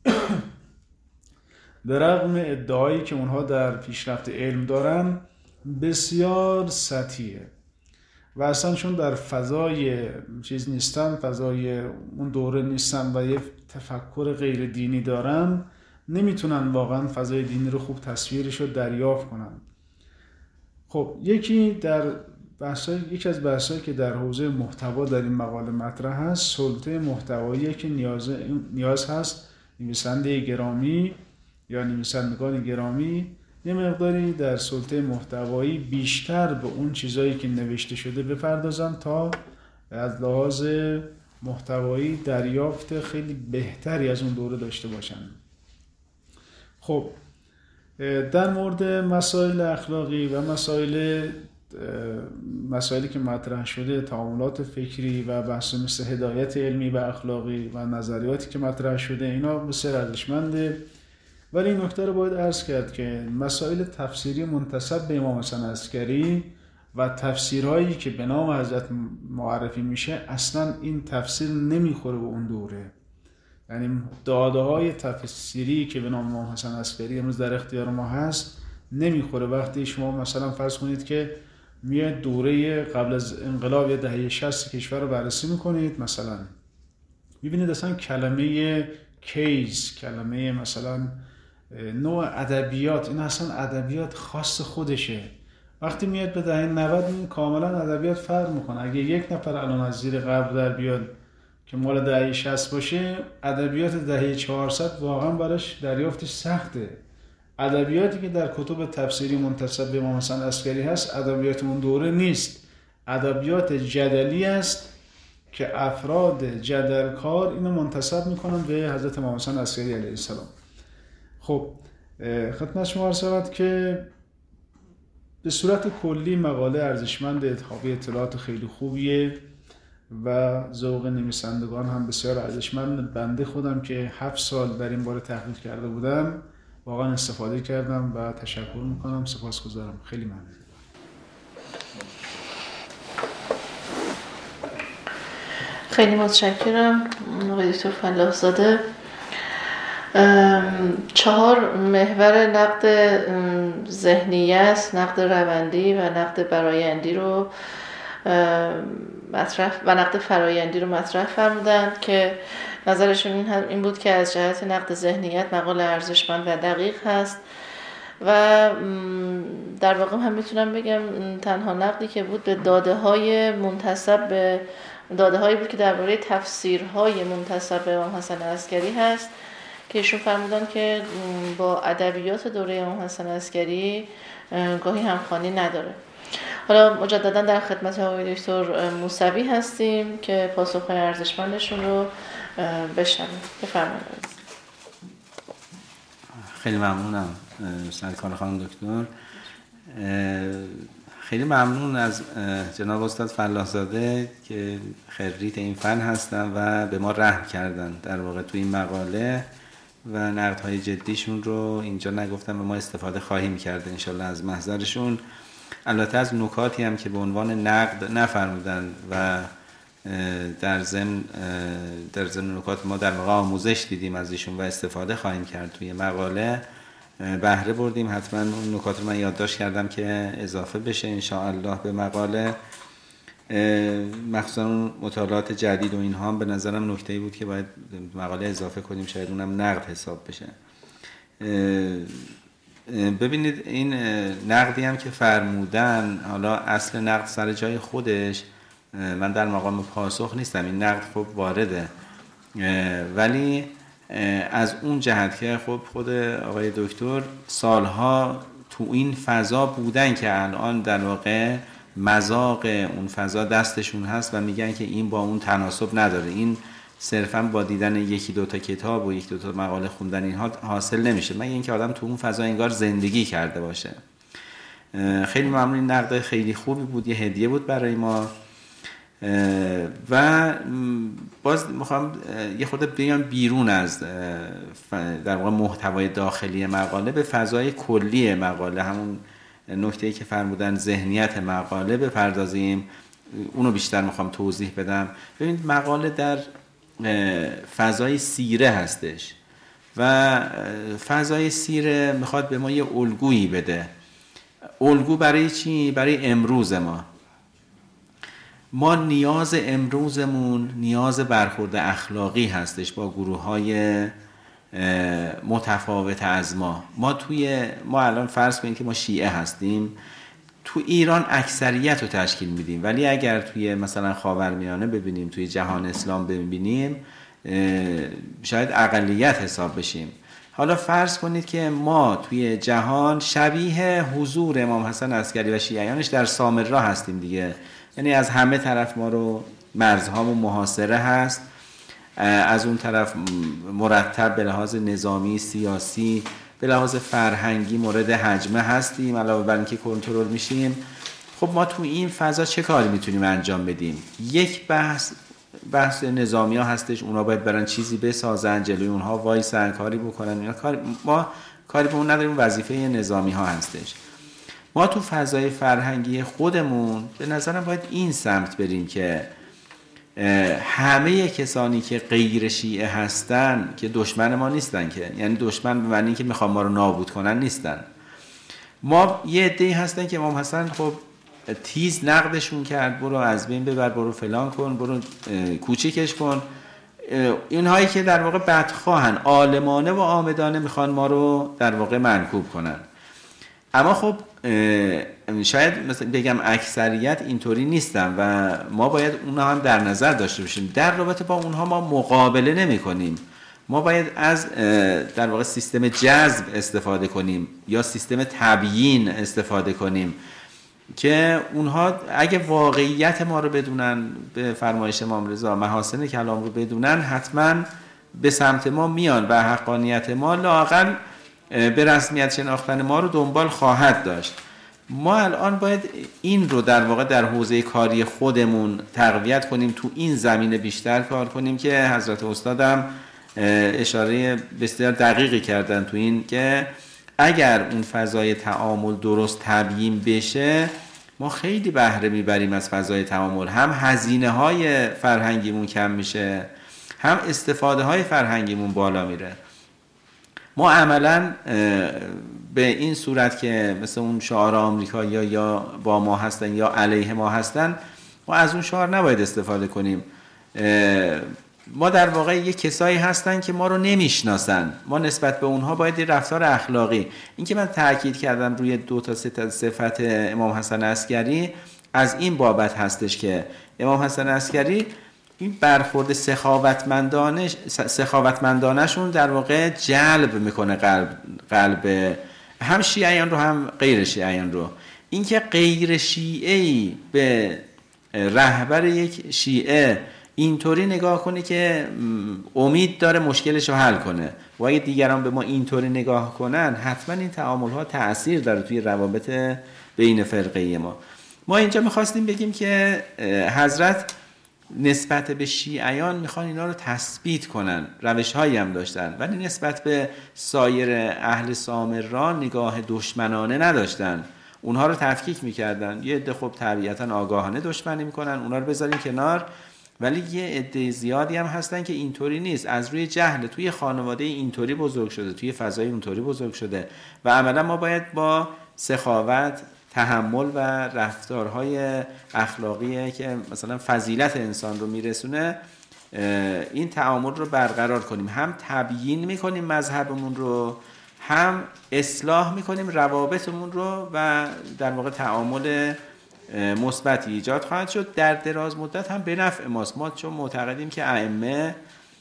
به رغم ادعایی که اونها در پیشرفت علم دارن بسیار سطحیه و اصلا چون در فضای چیز نیستن، فضای اون دوره نیستن و یه تفکر غیر دینی دارن، نمیتونن واقعا فضای دینی رو خوب تصویرش رو دریافت کنن. خب یکی در بحثای یکی از بحثایی که در حوزه محتوا در این مقاله مطرح هست، سلطه محتوایی که نیاز نیاز هست نویسنده گرامی یا نویسندگان گرامی یه مقداری در سلطه محتوایی بیشتر به اون چیزایی که نوشته شده بپردازن تا از لحاظ محتوایی دریافت خیلی بهتری از اون دوره داشته باشن. خب در مورد مسائل اخلاقی و مسائل مسائلی که مطرح شده، تعاملات فکری و بحث مثل هدایت علمی و اخلاقی و نظریاتی که مطرح شده، اینا بسیار ارزشمنده. ولی این نکته رو باید عرض کرد که مسائل تفسیری منتسب به امام حسن عسکری و تفسیرهایی که به نام حضرت معرفی میشه، اصلا این تفسیر نمیخوره به اون دوره. یعنی داده های تفسیری که به نام امام حسن عسکری امروز در اختیار ما هست نمیخوره. وقتی شما مثلا فرض کنید که میاد دوره قبل از انقلاب یا دهه شصت کشور رو بررسی میکنید، مثلا میبینید اصلا کلمه کیس، کلمه مثلا نوع ادبیات، این اصلا ادبیات خاص خودشه. وقتی میاد به دهه نود این کاملا ادبیات فرق میکنه. اگه یک نفر الان از زیر قبر در بیاد که مال دهه شصت باشه، ادبیات دهه چهارصد واقعا براش دریافتش سخته. ادبیاتی که در کتب تفسیری منتسب به امام حسن عسکری هست ادبیات اون دوره نیست، ادبیات جدلی است که افراد جدلکار اینو منتسب میکنن به حضرت امام حسن عسکری علیه السلام. خب خدمت شما عرض شود که به صورت کلی مقاله ارزشمند، حاوی اطلاعات خیلی خوبیه و ذوق نویسندگان هم بسیار ارزشمند. بنده خودم که هفت سال در این باره تحقیق کرده بودم واقعا استفاده کردم و تشکر میکنم، سپاسگزارم. خیلی ممنون. خیلی متشکرم آقای دکتر فلاح زاده. چهار محور نقد ذهنیت، نقد روندی و نقد برایندی رو مطرح و نقد فرایندی رو مطرح فرمودن که نظرشون این, این بود که از جهت نقد ذهنیت مقاله ارزشمند و دقیق هست و در واقع هم میتونم بگم تنها نقدی که بود به داده های منتسب به داده هایی بود که درباره تفسیرهای منتسب به امام حسن عسکری هست که ایشون فرمودن که با ادبیات دوره امام حسن عسکری گاهی همخوانی نداره. حالا مجددا در خدمت آقای دکتر موسوی هستیم که پاسخهای ارزشمندشون رو بشنویم. بفرمایید. خیلی ممنونم سرکار خانم دکتر. خیلی ممنون از جناب استاد فلاح زاده که خرید این فن هستن و به ما رحم کردن در واقع توی این مقاله و نقدهای جدیشون رو اینجا نگفتم و ما استفاده خواهیم کرد انشالله از محضرشون. البته از نکاتی هم که به عنوان نقد نفرمودن و در ضمن در ضمن نکات ما در واقع آموزش دیدیم از ایشون و استفاده خواهیم کرد توی مقاله، بهره بردیم. حتما اون نکات رو من یادداشت کردم که اضافه بشه انشاءالله به مقاله، مخصوصا اون مطالعات جدید و اینها هم به نظرم نکته‌ای بود که باید مقاله اضافه کنیم، شاید اونم نقد حساب بشه. ببینید این نقدی هم که فرمودن، حالا اصل نقد سر جای خودش، من در مقام پاسخ نیستم، این نقد خب وارده، ولی از اون جهت که خب خود آقای دکتر سالها تو این فضا بودن که الان در واقع مذاق اون فضا دستشون هست و میگن که این با اون تناسب نداره، این صرفا با دیدن یکی دوتا کتاب و یک دوتا مقاله خوندن اینها حاصل نمیشه، مگه اینکه آدم تو اون فضا انگار زندگی کرده باشه. خیلی ممنون، این نقد خیلی خوبی بود، یه هدیه بود برای ما و باز میخوام یه خورده بیام بیرون از در واقع محتوای داخلی مقاله به فضای کلی مقاله، همون نکته‌ای که فرمودن ذهنیت مقاله بپردازیم، اونو بیشتر میخوام توضیح بدم. ببینید مقاله در فضای سیره هستش و فضای سیره میخواد به ما یه الگویی بده. الگو برای چی؟ برای امروز ما. ما نیاز امروزمون نیاز برخورد اخلاقی هستش با گروه‌های متفاوت از ما. ما توی ما الان فرض کنیم که ما شیعه هستیم، تو ایران اکثریت رو تشکیل میدیم، ولی اگر توی مثلا خاورمیانه ببینیم، توی جهان اسلام ببینیم، شاید اقلیت حساب بشیم. حالا فرض کنید که ما توی جهان شبیه حضور امام حسن عسکری و شیعیانش در سامرا هستیم دیگه، یعنی از همه طرف ما رو مرزهامون محاصره هست، از اون طرف مرتب به لحاظ نظامی، سیاسی، به لحاظ فرهنگی مورد هجمه هستیم، علاوه بر اینکه کنترل میشیم. خب ما تو این فضا چه کاری میتونیم انجام بدیم؟ یک بحث بحث نظامی ها هستش، اونا باید برن چیزی بسازن، جلوی اونها وایسن، کاری بکنن، اینا کار ما کاری به اون نداریم، وظیفه نظامی ها هستش. ما تو فضای فرهنگی خودمون به نظرم باید این سمت بریم که همه کسانی که غیر شیعه هستن که دشمن ما نیستن، که یعنی دشمن به معنی که میخوان ما رو نابود کنن نیستن. ما یه عده‌ای هستن که امام حسن خب تیز نقدشون کرد، برو از بین ببر، برو فلان کن، برو کوچیکش کن. اینهایی که در واقع بدخواهن، عالمانه و عامدانه میخوان ما رو در واقع منکوب کنن. اما خب شاید مثلا بگم اکثریت اینطوری نیستن و ما باید اونها هم در نظر داشته باشیم. در رابطه با اونها ما مقابله نمی کنیم، ما باید از در واقع سیستم جذب استفاده کنیم یا سیستم تبیین استفاده کنیم که اونها اگه واقعیت ما رو بدونن، به فرمایش امام رضا محاسن کلام رو بدونن، حتما به سمت ما میان و حقانیت ما لااقل به رسمیت شناختن ما رو دنبال خواهد داشت. ما الان باید این رو در واقع در حوزه کاری خودمون تقویت کنیم، تو این زمینه بیشتر کار کنیم که حضرت استادم اشاره بسیار دقیقی کردن تو این که اگر اون فضای تعامل درست تبیین بشه ما خیلی بهره میبریم از فضای تعامل، هم هزینه های فرهنگیمون کم میشه، هم استفاده های فرهنگیمون بالا میره. ما عملا به این صورت که مثل اون شعار آمریکا یا یا با ما هستن یا علیه ما هستن، ما از اون شعار نباید استفاده کنیم. ما در واقع یک کسایی هستن که ما رو نمیشناسن، ما نسبت به اونها باید رفتار اخلاقی. این که من تاکید کردم روی دو تا سه تا صفت امام حسن عسکری از این بابت هستش که امام حسن عسکری این برخورد سخاوتمندانه سخاوتمندانشون در واقع جلب میکنه قلب قلب هم شیعیان رو هم غیر شیعیان رو. این که غیر شیعی به رهبر یک شیعه اینطوری نگاه کنه که امید داره مشکلش رو حل کنه و اگه دیگران به ما اینطوری نگاه کنن، حتما این تعامل ها تأثیر داره توی روابط بین فرقه ما. ما اینجا میخواستیم بگیم که حضرت نسبت به شیعیان میخوان اینا رو تثبیت کنن، روش هایی هم داشتن، ولی نسبت به سایر اهل سامران نگاه دشمنانه نداشتن، اونها رو تفکیک میکردن. یه عده خب طبیعتا آگاهانه دشمنی میکنن، اونها رو بذاریم کنار، ولی یه عده زیادی هم هستن که اینطوری نیست، از روی جهل توی خانواده اینطوری بزرگ شده، توی فضای اونطوری بزرگ شده و عملا ما باید با سخاوت، تحمل و رفتارهای اخلاقی که مثلا فضیلت انسان رو میرسونه این تعامل رو برقرار کنیم. هم تبیین میکنیم مذهبمون رو، هم اصلاح میکنیم روابطمون رو و در واقع تعامل مثبتی ایجاد خواهد شد. در دراز مدت هم به نفع ماست. ما چون معتقدیم که ائمه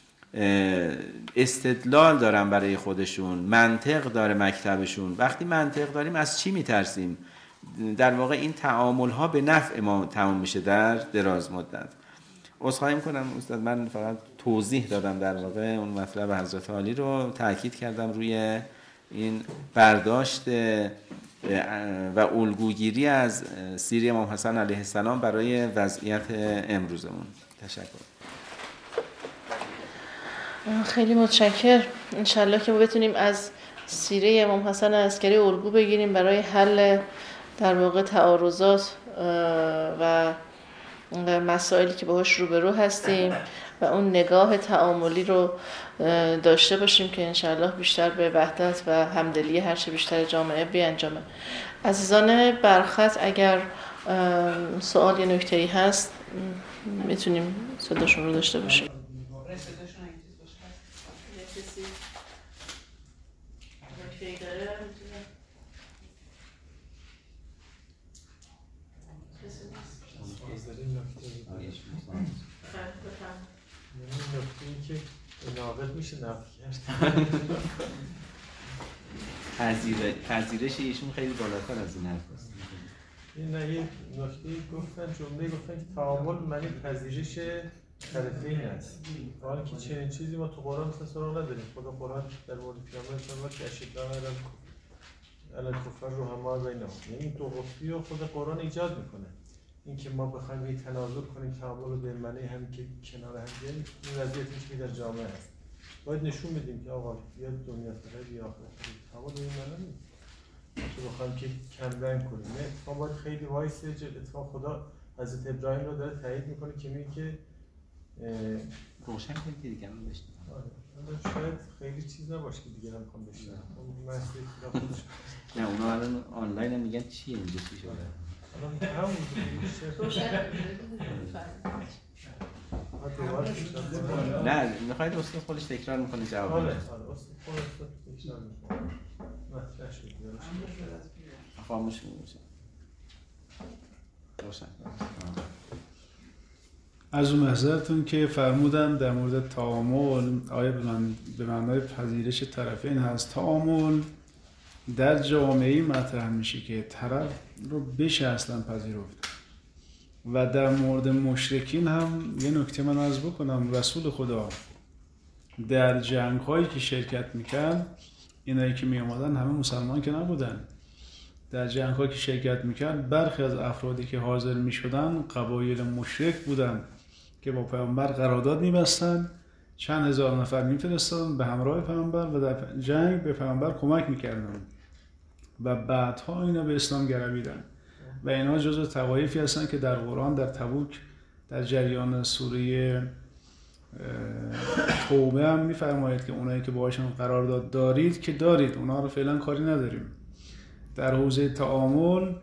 استدلال دارن برای خودشون، منطق داره مکتبشون. وقتی منطق داریم از چی میترسیم؟ در واقع این تعامل ها به نفع ما تمام میشه در دراز مدت. عذرخواهی میکنم استاد، من فقط توضیح دادم در واقع اون مطلب حضرت عالی رو، تاکید کردم روی این برداشت و الگوگیری از سیره امام حسن علیه السلام برای وضعیت امروزمون. تشکر. خیلی متشکر. انشالله که ما بتونیم از سیره امام حسن عسکری الگو بگیریم برای حل در واقع تعارضات و مسائلی که باهاش روبرو هستیم و اون نگاه تعاملی رو داشته باشیم که انشالله بیشتر به وحدت و همدلی هرچه بیشتر جامعه بیانجامه. عزیزان برخط اگر سوال یا نکته‌ای هست میتونیم صداشون رو داشته باشیم. نکته این که ناقد میشه نقد کرد. پذیره پذیرش ایشون خیلی بالاتر از این حرف است. این نه یه نکته گفتن، جمله گفتن که تعامل معنی پذیرش طرفین است. حالا که چنین چیزی ما تو قرآن مثلا سراغ نداریم. خدا قرآن در مورد پیامبر فرمود که اشداء علی الکفار رحماء بینهم. یعنی این دو قطبی رو خود قرآن ایجاد میکنه. اینکه ما بخوایم این تنازل کنیم تعامل رو به معنی هم که کنار هم بیاییم، این وضعیتی که در جامعه هست. باید نشون بدیم که آقا یا دنیا فقط یا آخرت. تعامل به این معنی نیست. ما بخوایم که کم رنگ کنیم. نه، ما باید خیلی وایسه. اتفاق خدا حضرت ابراهیم رو داره تایید میکنه که میگه که روشن کنید که دیگه هم بشنن. آره. شاید خیلی چیز نباشه که دیگه هم کن بشنن. اون مسئله خودش. نه، اونا الان آنلاین هم میگن چیه اینجا چی شده؟ الان همون نه، میخواید استاد خودش تکرار میکنه جواب میده. آره، استاد خودش تکرار میکنه. مطرح شد. خاموش میشه. روشن. از اون محضرتون که فرمودن در مورد تعامل آیا به من به معنای پذیرش طرفین هست. تعامل در جامعه مطرح میشه که طرف رو بشه اصلا پذیرفت. و در مورد مشرکین هم یه نکته من عرض بکنم، رسول خدا در جنگ هایی که شرکت میکرد، اینایی که میامدن همه مسلمان که نبودن، در جنگ هایی که شرکت میکرد برخی از افرادی که حاضر میشدن قبایل مشرک بودن که با پیامبر قرارداد میبستن، چند هزار نفر میفرستادن به همراه پیامبر و در جنگ به پیامبر کمک میکردن و بعدها اینا به اسلام گرویدن و اینا جزو طوایفی هستن که در قرآن در تبوک در جریان سوره توبه هم میفرماید که اونایی که باهاشون قرارداد دارید که دارید، اونا رو فعلا کاری نداریم. در حوزه تعامل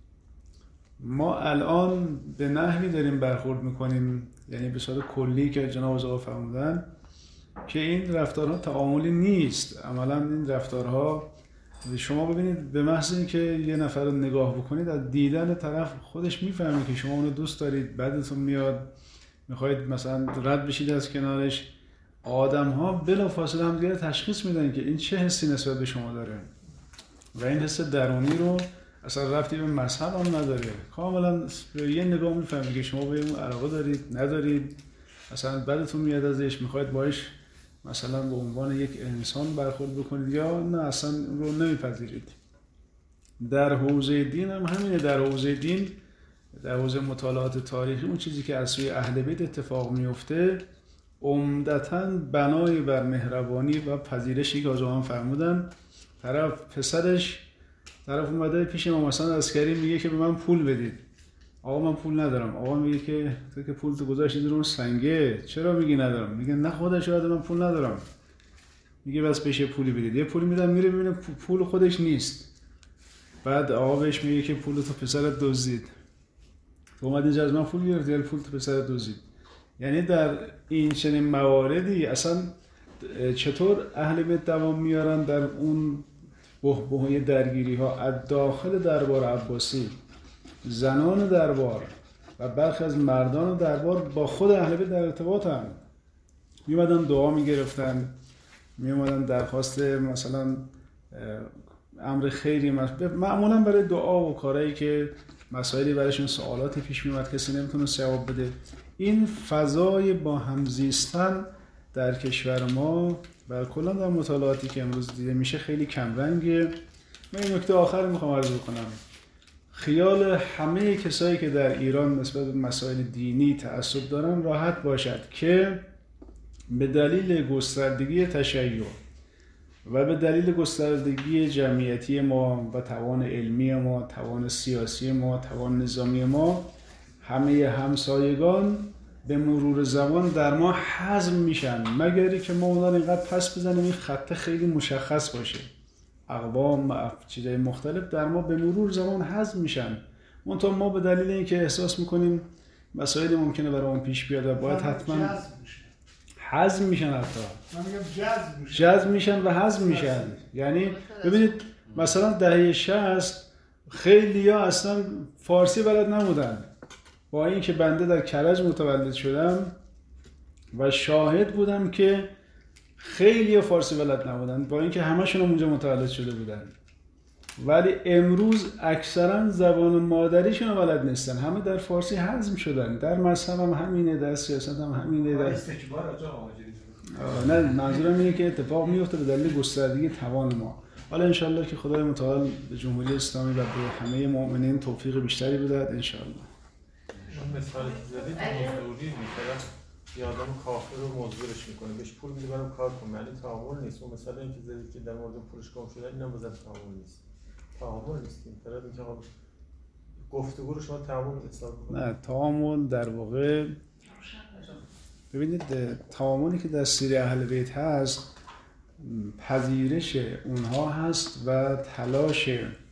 ما الان به نحوی داریم برخورد میکنیم، یعنی به صورت کلی که جناب آقا فرمودن که این رفتارها تعاملی نیست. عملا این رفتارها شما ببینید به محض اینکه یه نفر رو نگاه بکنید از دیدن طرف خودش میفهمه که شما اونو دوست دارید، بعدتون میاد میخواید مثلا رد بشید از کنارش. آدم ها بلافاصله هم دیگه تشخیص میدن که این چه حسی نسبت به شما داره و این حس درونی رو اصلا ربطی به مذهب هم نداره، کاملا یه نگاه میفهمید که شما به اون علاقه دارید ندارید، اصلا بعدتون میاد ازش، میخواید باش مثلا به عنوان یک انسان برخورد بکنید یا نه اصلا رو نمیپذیرید. در حوزه دین هم همینه. در حوزه دین، در حوزه مطالعات تاریخی، اون چیزی که از سوی اهل بیت اتفاق میفته عمدتاً بنای بر مهربانی و پذیرشی که آقا فرمودن. طرف پسرش طرف اومده پیش امام حسن عسکری میگه که به من پول بدید. آقا من پول ندارم. آقا میگه که تو که پول تو گذاشتی اون سنگه، چرا میگی ندارم؟ میگه نه خدا شاید من پول ندارم. میگه بس پیش پولی بدید. یه پولی میدم، میره ببینه پول خودش نیست. بعد آقا بهش میگه که پول تو پسرت دزدید. تو اومدی اینجا از من پول گرفتی ولی پول تو پسرت دزدید. یعنی در این چنین مواردی اصلا چطور اهل بیت دوام میارن در اون بحبوحه درگیری ها از داخل دربار عباسی، زنان دربار و برخی از مردان دربار با خود اهل بیت در ارتباط هم میومدن دعا میگرفتن، میومدن درخواست مثلا امر خیری معمولا برای دعا و کارهایی که مسائلی برایشون سوالاتی پیش میومد کسی نمیتونه جواب بده. این فضای با همزیستن در کشور ما و کلا در مطالعاتی که امروز دیده میشه خیلی کم رنگه. من این نکته آخر میخوام عرض بکنم. خیال همه کسایی که در ایران نسبت به مسائل دینی تعصب دارن راحت باشد که به دلیل گستردگی تشیع و به دلیل گستردگی جمعیتی ما و توان علمی ما، توان سیاسی ما، توان نظامی ما، همه همسایگان به مرور زمان در ما هضم میشن، مگری که ما اونا رو اینقدر پس بزنیم این خط خیلی مشخص باشه. اقوام چیزای مختلف در ما به مرور زمان هضم میشن. منتها ما به دلیل اینکه احساس میکنیم مسائلی ممکنه برای اون پیش بیاد و باید حتما هضم میشن، حتی من میگم جذب میشن جذب میشن و هضم میشن. یعنی ببینید مثلا دهه شصت خیلی‌ها اصلا فارسی بلد نبودن، با اینکه بنده در کرج متولد شدم و شاهد بودم که خیلی فارسی بلد نبودن، با اینکه همشون هم اونجا متولد شده بودن، ولی امروز اکثرا زبان مادریشون رو بلد نیستن، همه در فارسی هضم شدن. در مذهب هم همینه، در سیاست هم همینه، در استکبار آقا نه منظورم اینه که اتفاق میفته به دلیل گستردگی توان ما. حالا انشالله که خدای متعال به جمهوری اسلامی و به همه مؤمنین توفیق بیشتری بدهد انشالله. من مثال زدید مزدوری می‌کنه، یه آدم کافر رو مزدورش میکنه، بهش پول میده برام کار کنه، یعنی تعامل نیست. اون مثلا اینکه زدید که در مورد پولش گم شده، اینم بازم تعامل نیست. تعامل نیست. این طرف اینکه گفتگو رو شما تعامل حساب کنید. نه، تعامل در واقع ببینید تعاملی که در سیر اهل بیت هست پذیرش اونها هست و تلاش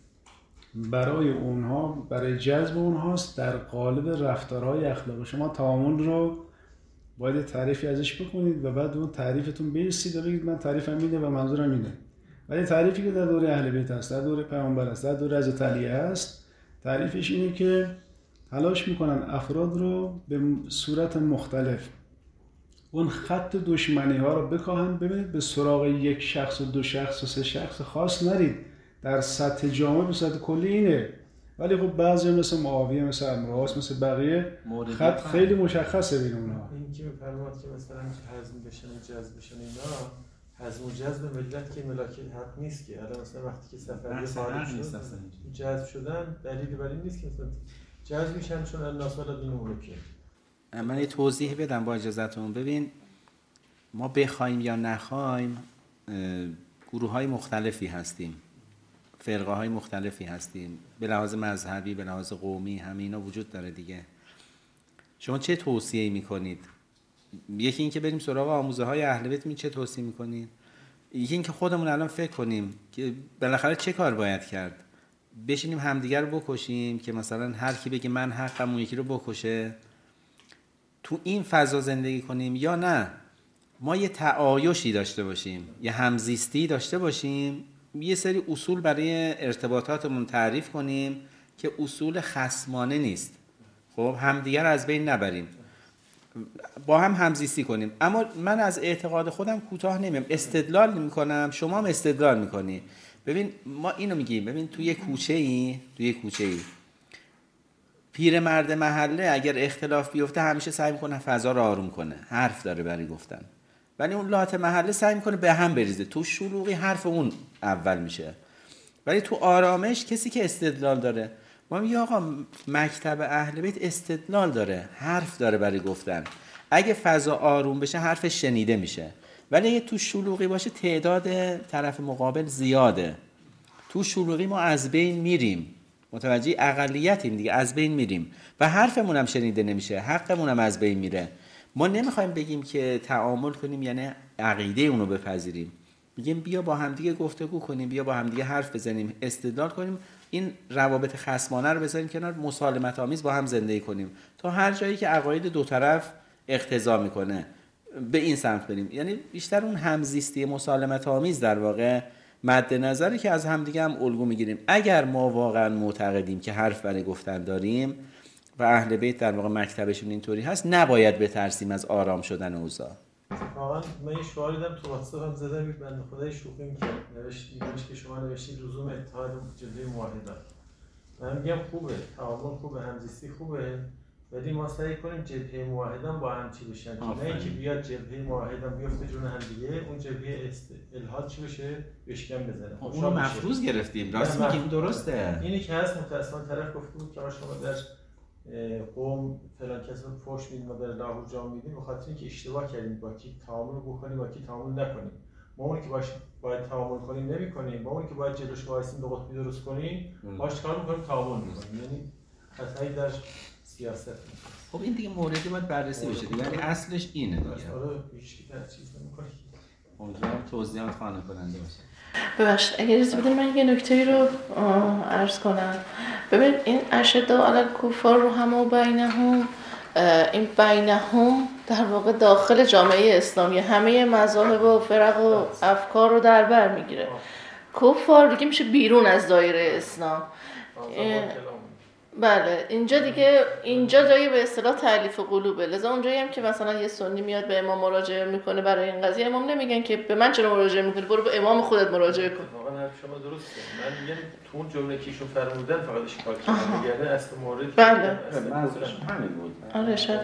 برای اونها، برای جذب اونهاست در قالب رفتارهای اخلاقی. شما تعامل رو باید تعریفی ازش بکنید و بعد اون تعریفتون برسید و بگید من تعریفم اینه و منظورم اینه. ولی تعریفی که در دوره اهل بیت هست، در دوره پیامبر هست، در دوره حضرت علی هست، تعریفش اینه که تلاش میکنن افراد رو به صورت مختلف اون خط دشمنی ها رو بکاهن. ببینید به سراغ یک شخص و دو شخص و سه شخص خاص نرید، در سطح جامعه به سطح کلی اینه. ولی خب بعضی مثل معاویه، مثل امراض، مثل بقیه خط خیلی مشخصه بین اونها. این که میفرماد که مثلا هضم بشن و جذب بشن اینا، هضم و جذب ملت که ملاک حق نیست که. الان مثلا وقتی که سفری خارج شد جذب شدن دلیلی بر این نیست که مثلا جذب میشن چون الناس ولدین ملوکه. من یه توضیح بدم با اجازهتون. ببین ما بخوایم یا نخوایم گروه های مختلفی هستیم، فرقه های مختلفی هستیم، به لحاظ مذهبی، به لحاظ قومی، همه اینا وجود داره دیگه. شما چه توصیه‌ای میکنید؟ یکی این که بریم سراغ آموزه های اهل بیت، می چه توصیه میکنید؟ یکی این که خودمون الان فکر کنیم که بالاخره چه کار باید کرد. بشینیم همدیگر رو بکشیم که مثلا هر کی بگه من حقم اون یکی رو بکشه، تو این فضا زندگی کنیم، یا نه ما یه تعایشی داشته باشیم، یه همزیستی داشته باشیم، یه سری اصول برای ارتباطاتمون تعریف کنیم که اصول خصمانه نیست، خب همدیگر از بین نبریم، با هم همزیستی کنیم. اما من از اعتقاد خودم کوتاه نمیم، استدلال میکنم، شما هم استدلال میکنی. ببین ما اینو میگیم، ببین توی کوچه ای توی کوچه ای پیرمرد محله اگر اختلاف بیفته همیشه سعی میکنه فضا رو آروم کنه، حرف داره برای گفتن. ولی اون لات محله سعی میکنه به هم بریزه، تو شلوغی حرف اون اول میشه. ولی تو آرامش کسی که استدلال داره، ما میگه آقا مکتب اهل بیت استدلال داره، حرف داره برای گفتن. اگه فضا آروم بشه حرفش شنیده میشه. ولی اگه تو شلوغی باشه تعداد طرف مقابل زیاده، تو شلوغی ما از بین میریم، متوجه اقلیتیم دیگه، از بین میریم و حرفمون هم شنیده نمیشه، حقمون هم از بین میره. ما نمیخوایم بگیم که تعامل کنیم یعنی عقیده اونو بپذیریم، میگیم بیا با همدیگه گفتگو کنیم، بیا با همدیگه حرف بزنیم، استدلال کنیم، این روابط خصمانه رو بذاریم کنار، مسالمت آمیز با هم زندگی کنیم تا هر جایی که عقاید دو طرف اقتضا میکنه به این سمت بریم. یعنی بیشتر اون همزیستی مسالمت آمیز در واقع مد نظری که از همدیگه هم الگو میگیریم. اگر ما واقعا معتقدیم که حرف برای گفتن داریم و اهل بیت در واقع مکتبشون اینطوری هست، نباید بترسیم از آرام شدن اوضاع. واقعا من یه شعاری دادم تو واتساپ هم زدم، بنده خدای شوخی می‌کرد، نوشت نوشت که شما نوشتید لزوم اتحاد جبهه موحدان. من میگم خوبه، تعاون خوبه، همزیستی خوبه، ولی ما سعی کنیم جبهه موحدان با هم چی بشن، نه اینکه بیاد جبهه موحدان بیفته جون هم دیگه، اون جبهه الحاد چی بشه، بشکم بزنه. خب اونو مفروض گرفتیم، راست میگیم، درسته. اینی که هست متأسفانه طرف گفته بود که شما در قوم فلان کسی رو فوش میدیم و در لاهور جا میدیم، بخاطر اینکه اشتباه کردیم، با کی تعامل بکنیم با کی تعامل نکنیم. ما اون که باش باید تعامل کنیم نمی‌کنیم، با اون که باید جلوش وایسیم به قطبی درست کنیم باش کار می‌کنیم، تعامل می‌کنیم. یعنی خطایی در سیاست. خب این دیگه موردی باید بررسی بشه دیگه، یعنی اصلش اینه دیگه. آره هیچ کی در چیز نمی‌کنه. امیدوارم توضیحات قانع کننده باشه. ببخشید اگر اجازه بدید من یه نکته‌ای رو عرض کنم. ببین این اشداء علی الکفار رو هم بینهم، این بینهم در واقع داخل جامعه اسلامی همه مذاهب و فرق و افکار رو در بر میگیره. کفار دیگه میشه بیرون از دایره اسلام. بله اینجا دیگه اینجا جایی به اصطلاح تألیف قلوبه. لذا اونجایی هم که مثلا یه سنی میاد به امام مراجعه میکنه برای این قضیه، امام نمیگن که به من چرا مراجعه میکنی، برو به امام خودت مراجعه کن. واقعا حرف شما درسته. من میگم تو اون جمله که ایشون فرمودن فقط اشکال کرده، یعنی اصل مورد بله منظورش همین بود. آره شاید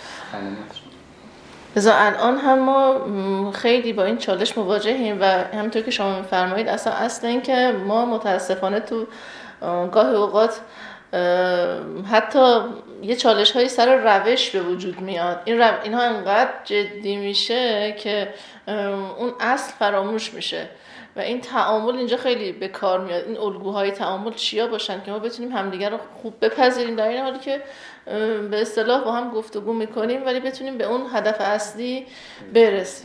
لذا الان هم ما خیلی با این چالش مواجهیم و همونطور که شما میفرمایید اصلا اصل این که ما متاسفانه تو گاهی اوقات حتی یه چالش های سر روش به وجود میاد. این رو... اینها انقدر جدی میشه که اون اصل فراموش میشه و این تعامل اینجا خیلی به کار میاد. این الگوهای تعامل چیا باشن که ما بتونیم همدیگر رو خوب بپذیریم، در این حالی که به اصطلاح با هم گفتگو میکنیم ولی بتونیم به اون هدف اصلی برسیم.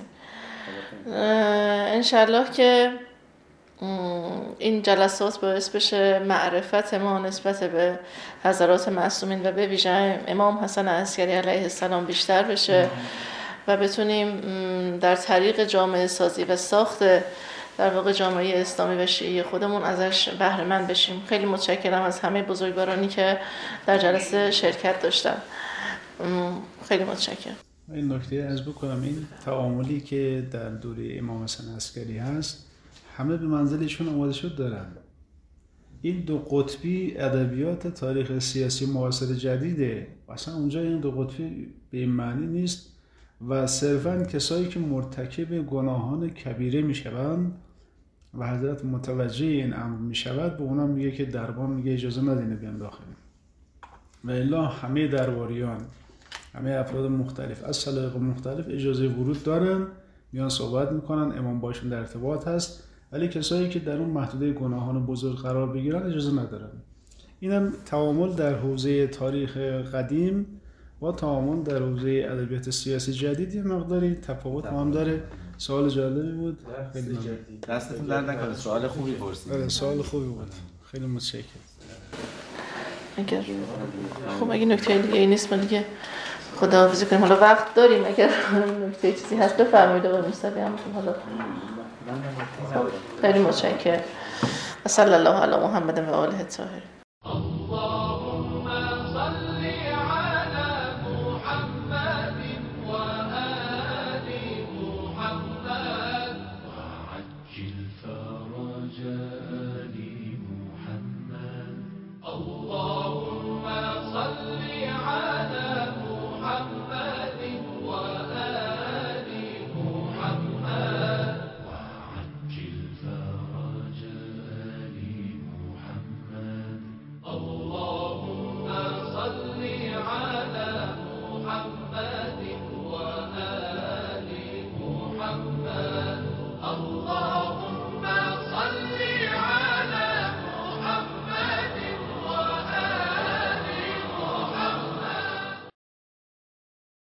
انشالله که این جلسات باعث بشه معرفت ما نسبت به حضرات معصومین و به ویژه امام حسن عسکری علیه السلام بیشتر بشه و بتونیم در طریق جامعه سازی و ساخت در واقع جامعه اسلامی و شیعی خودمون ازش بهره مند بشیم. خیلی متشکرم از همه بزرگوارانی که در جلسه شرکت داشتن. خیلی متشکرم. این نکته از بکنم، این تعاملی که در دوره امام حسن عسکری هست همه به منزلشون آماده شد دارن. این دو قطبی ادبیات تاریخ سیاسی معاصر جدیده، اصلا اونجا این دو قطبی به این معنی نیست و صرفاً کسایی که مرتکب گناهان کبیره میشوند و حضرت متوجه این امر میشود به اونا میگه که دربان میگه اجازه ندینه بیان داخل. و الا همه درباریان، همه افراد مختلف از سلایق مختلف اجازه ورود دارن، میان صحبت میکنن، امام باشون در ارتباط هست، ولی کسایی که در اون محدوده گناهان بزرگ قرار بگیرن اجازه ندارن. اینم تعامل در حوزه تاریخ قدیم با تعامل در حوزه ادبیات سیاسی جدید یه مقداری تفاوت هم داره. سوال جالبی بود. خیلی دستتون درد نکنه، سوال خوبی پرسیدید. آره سوال خوبی بود. خیلی متشکرم. اگر خب اگه نکته دیگه ای نیست ما دیگه خداحافظی کنیم. حالا وقت داریم اگر نکته چیزی هست بفرمایید آقای موسوی. هم حالا خیلی متشکرم. صلی الله علی محمد و آله الطاهرین.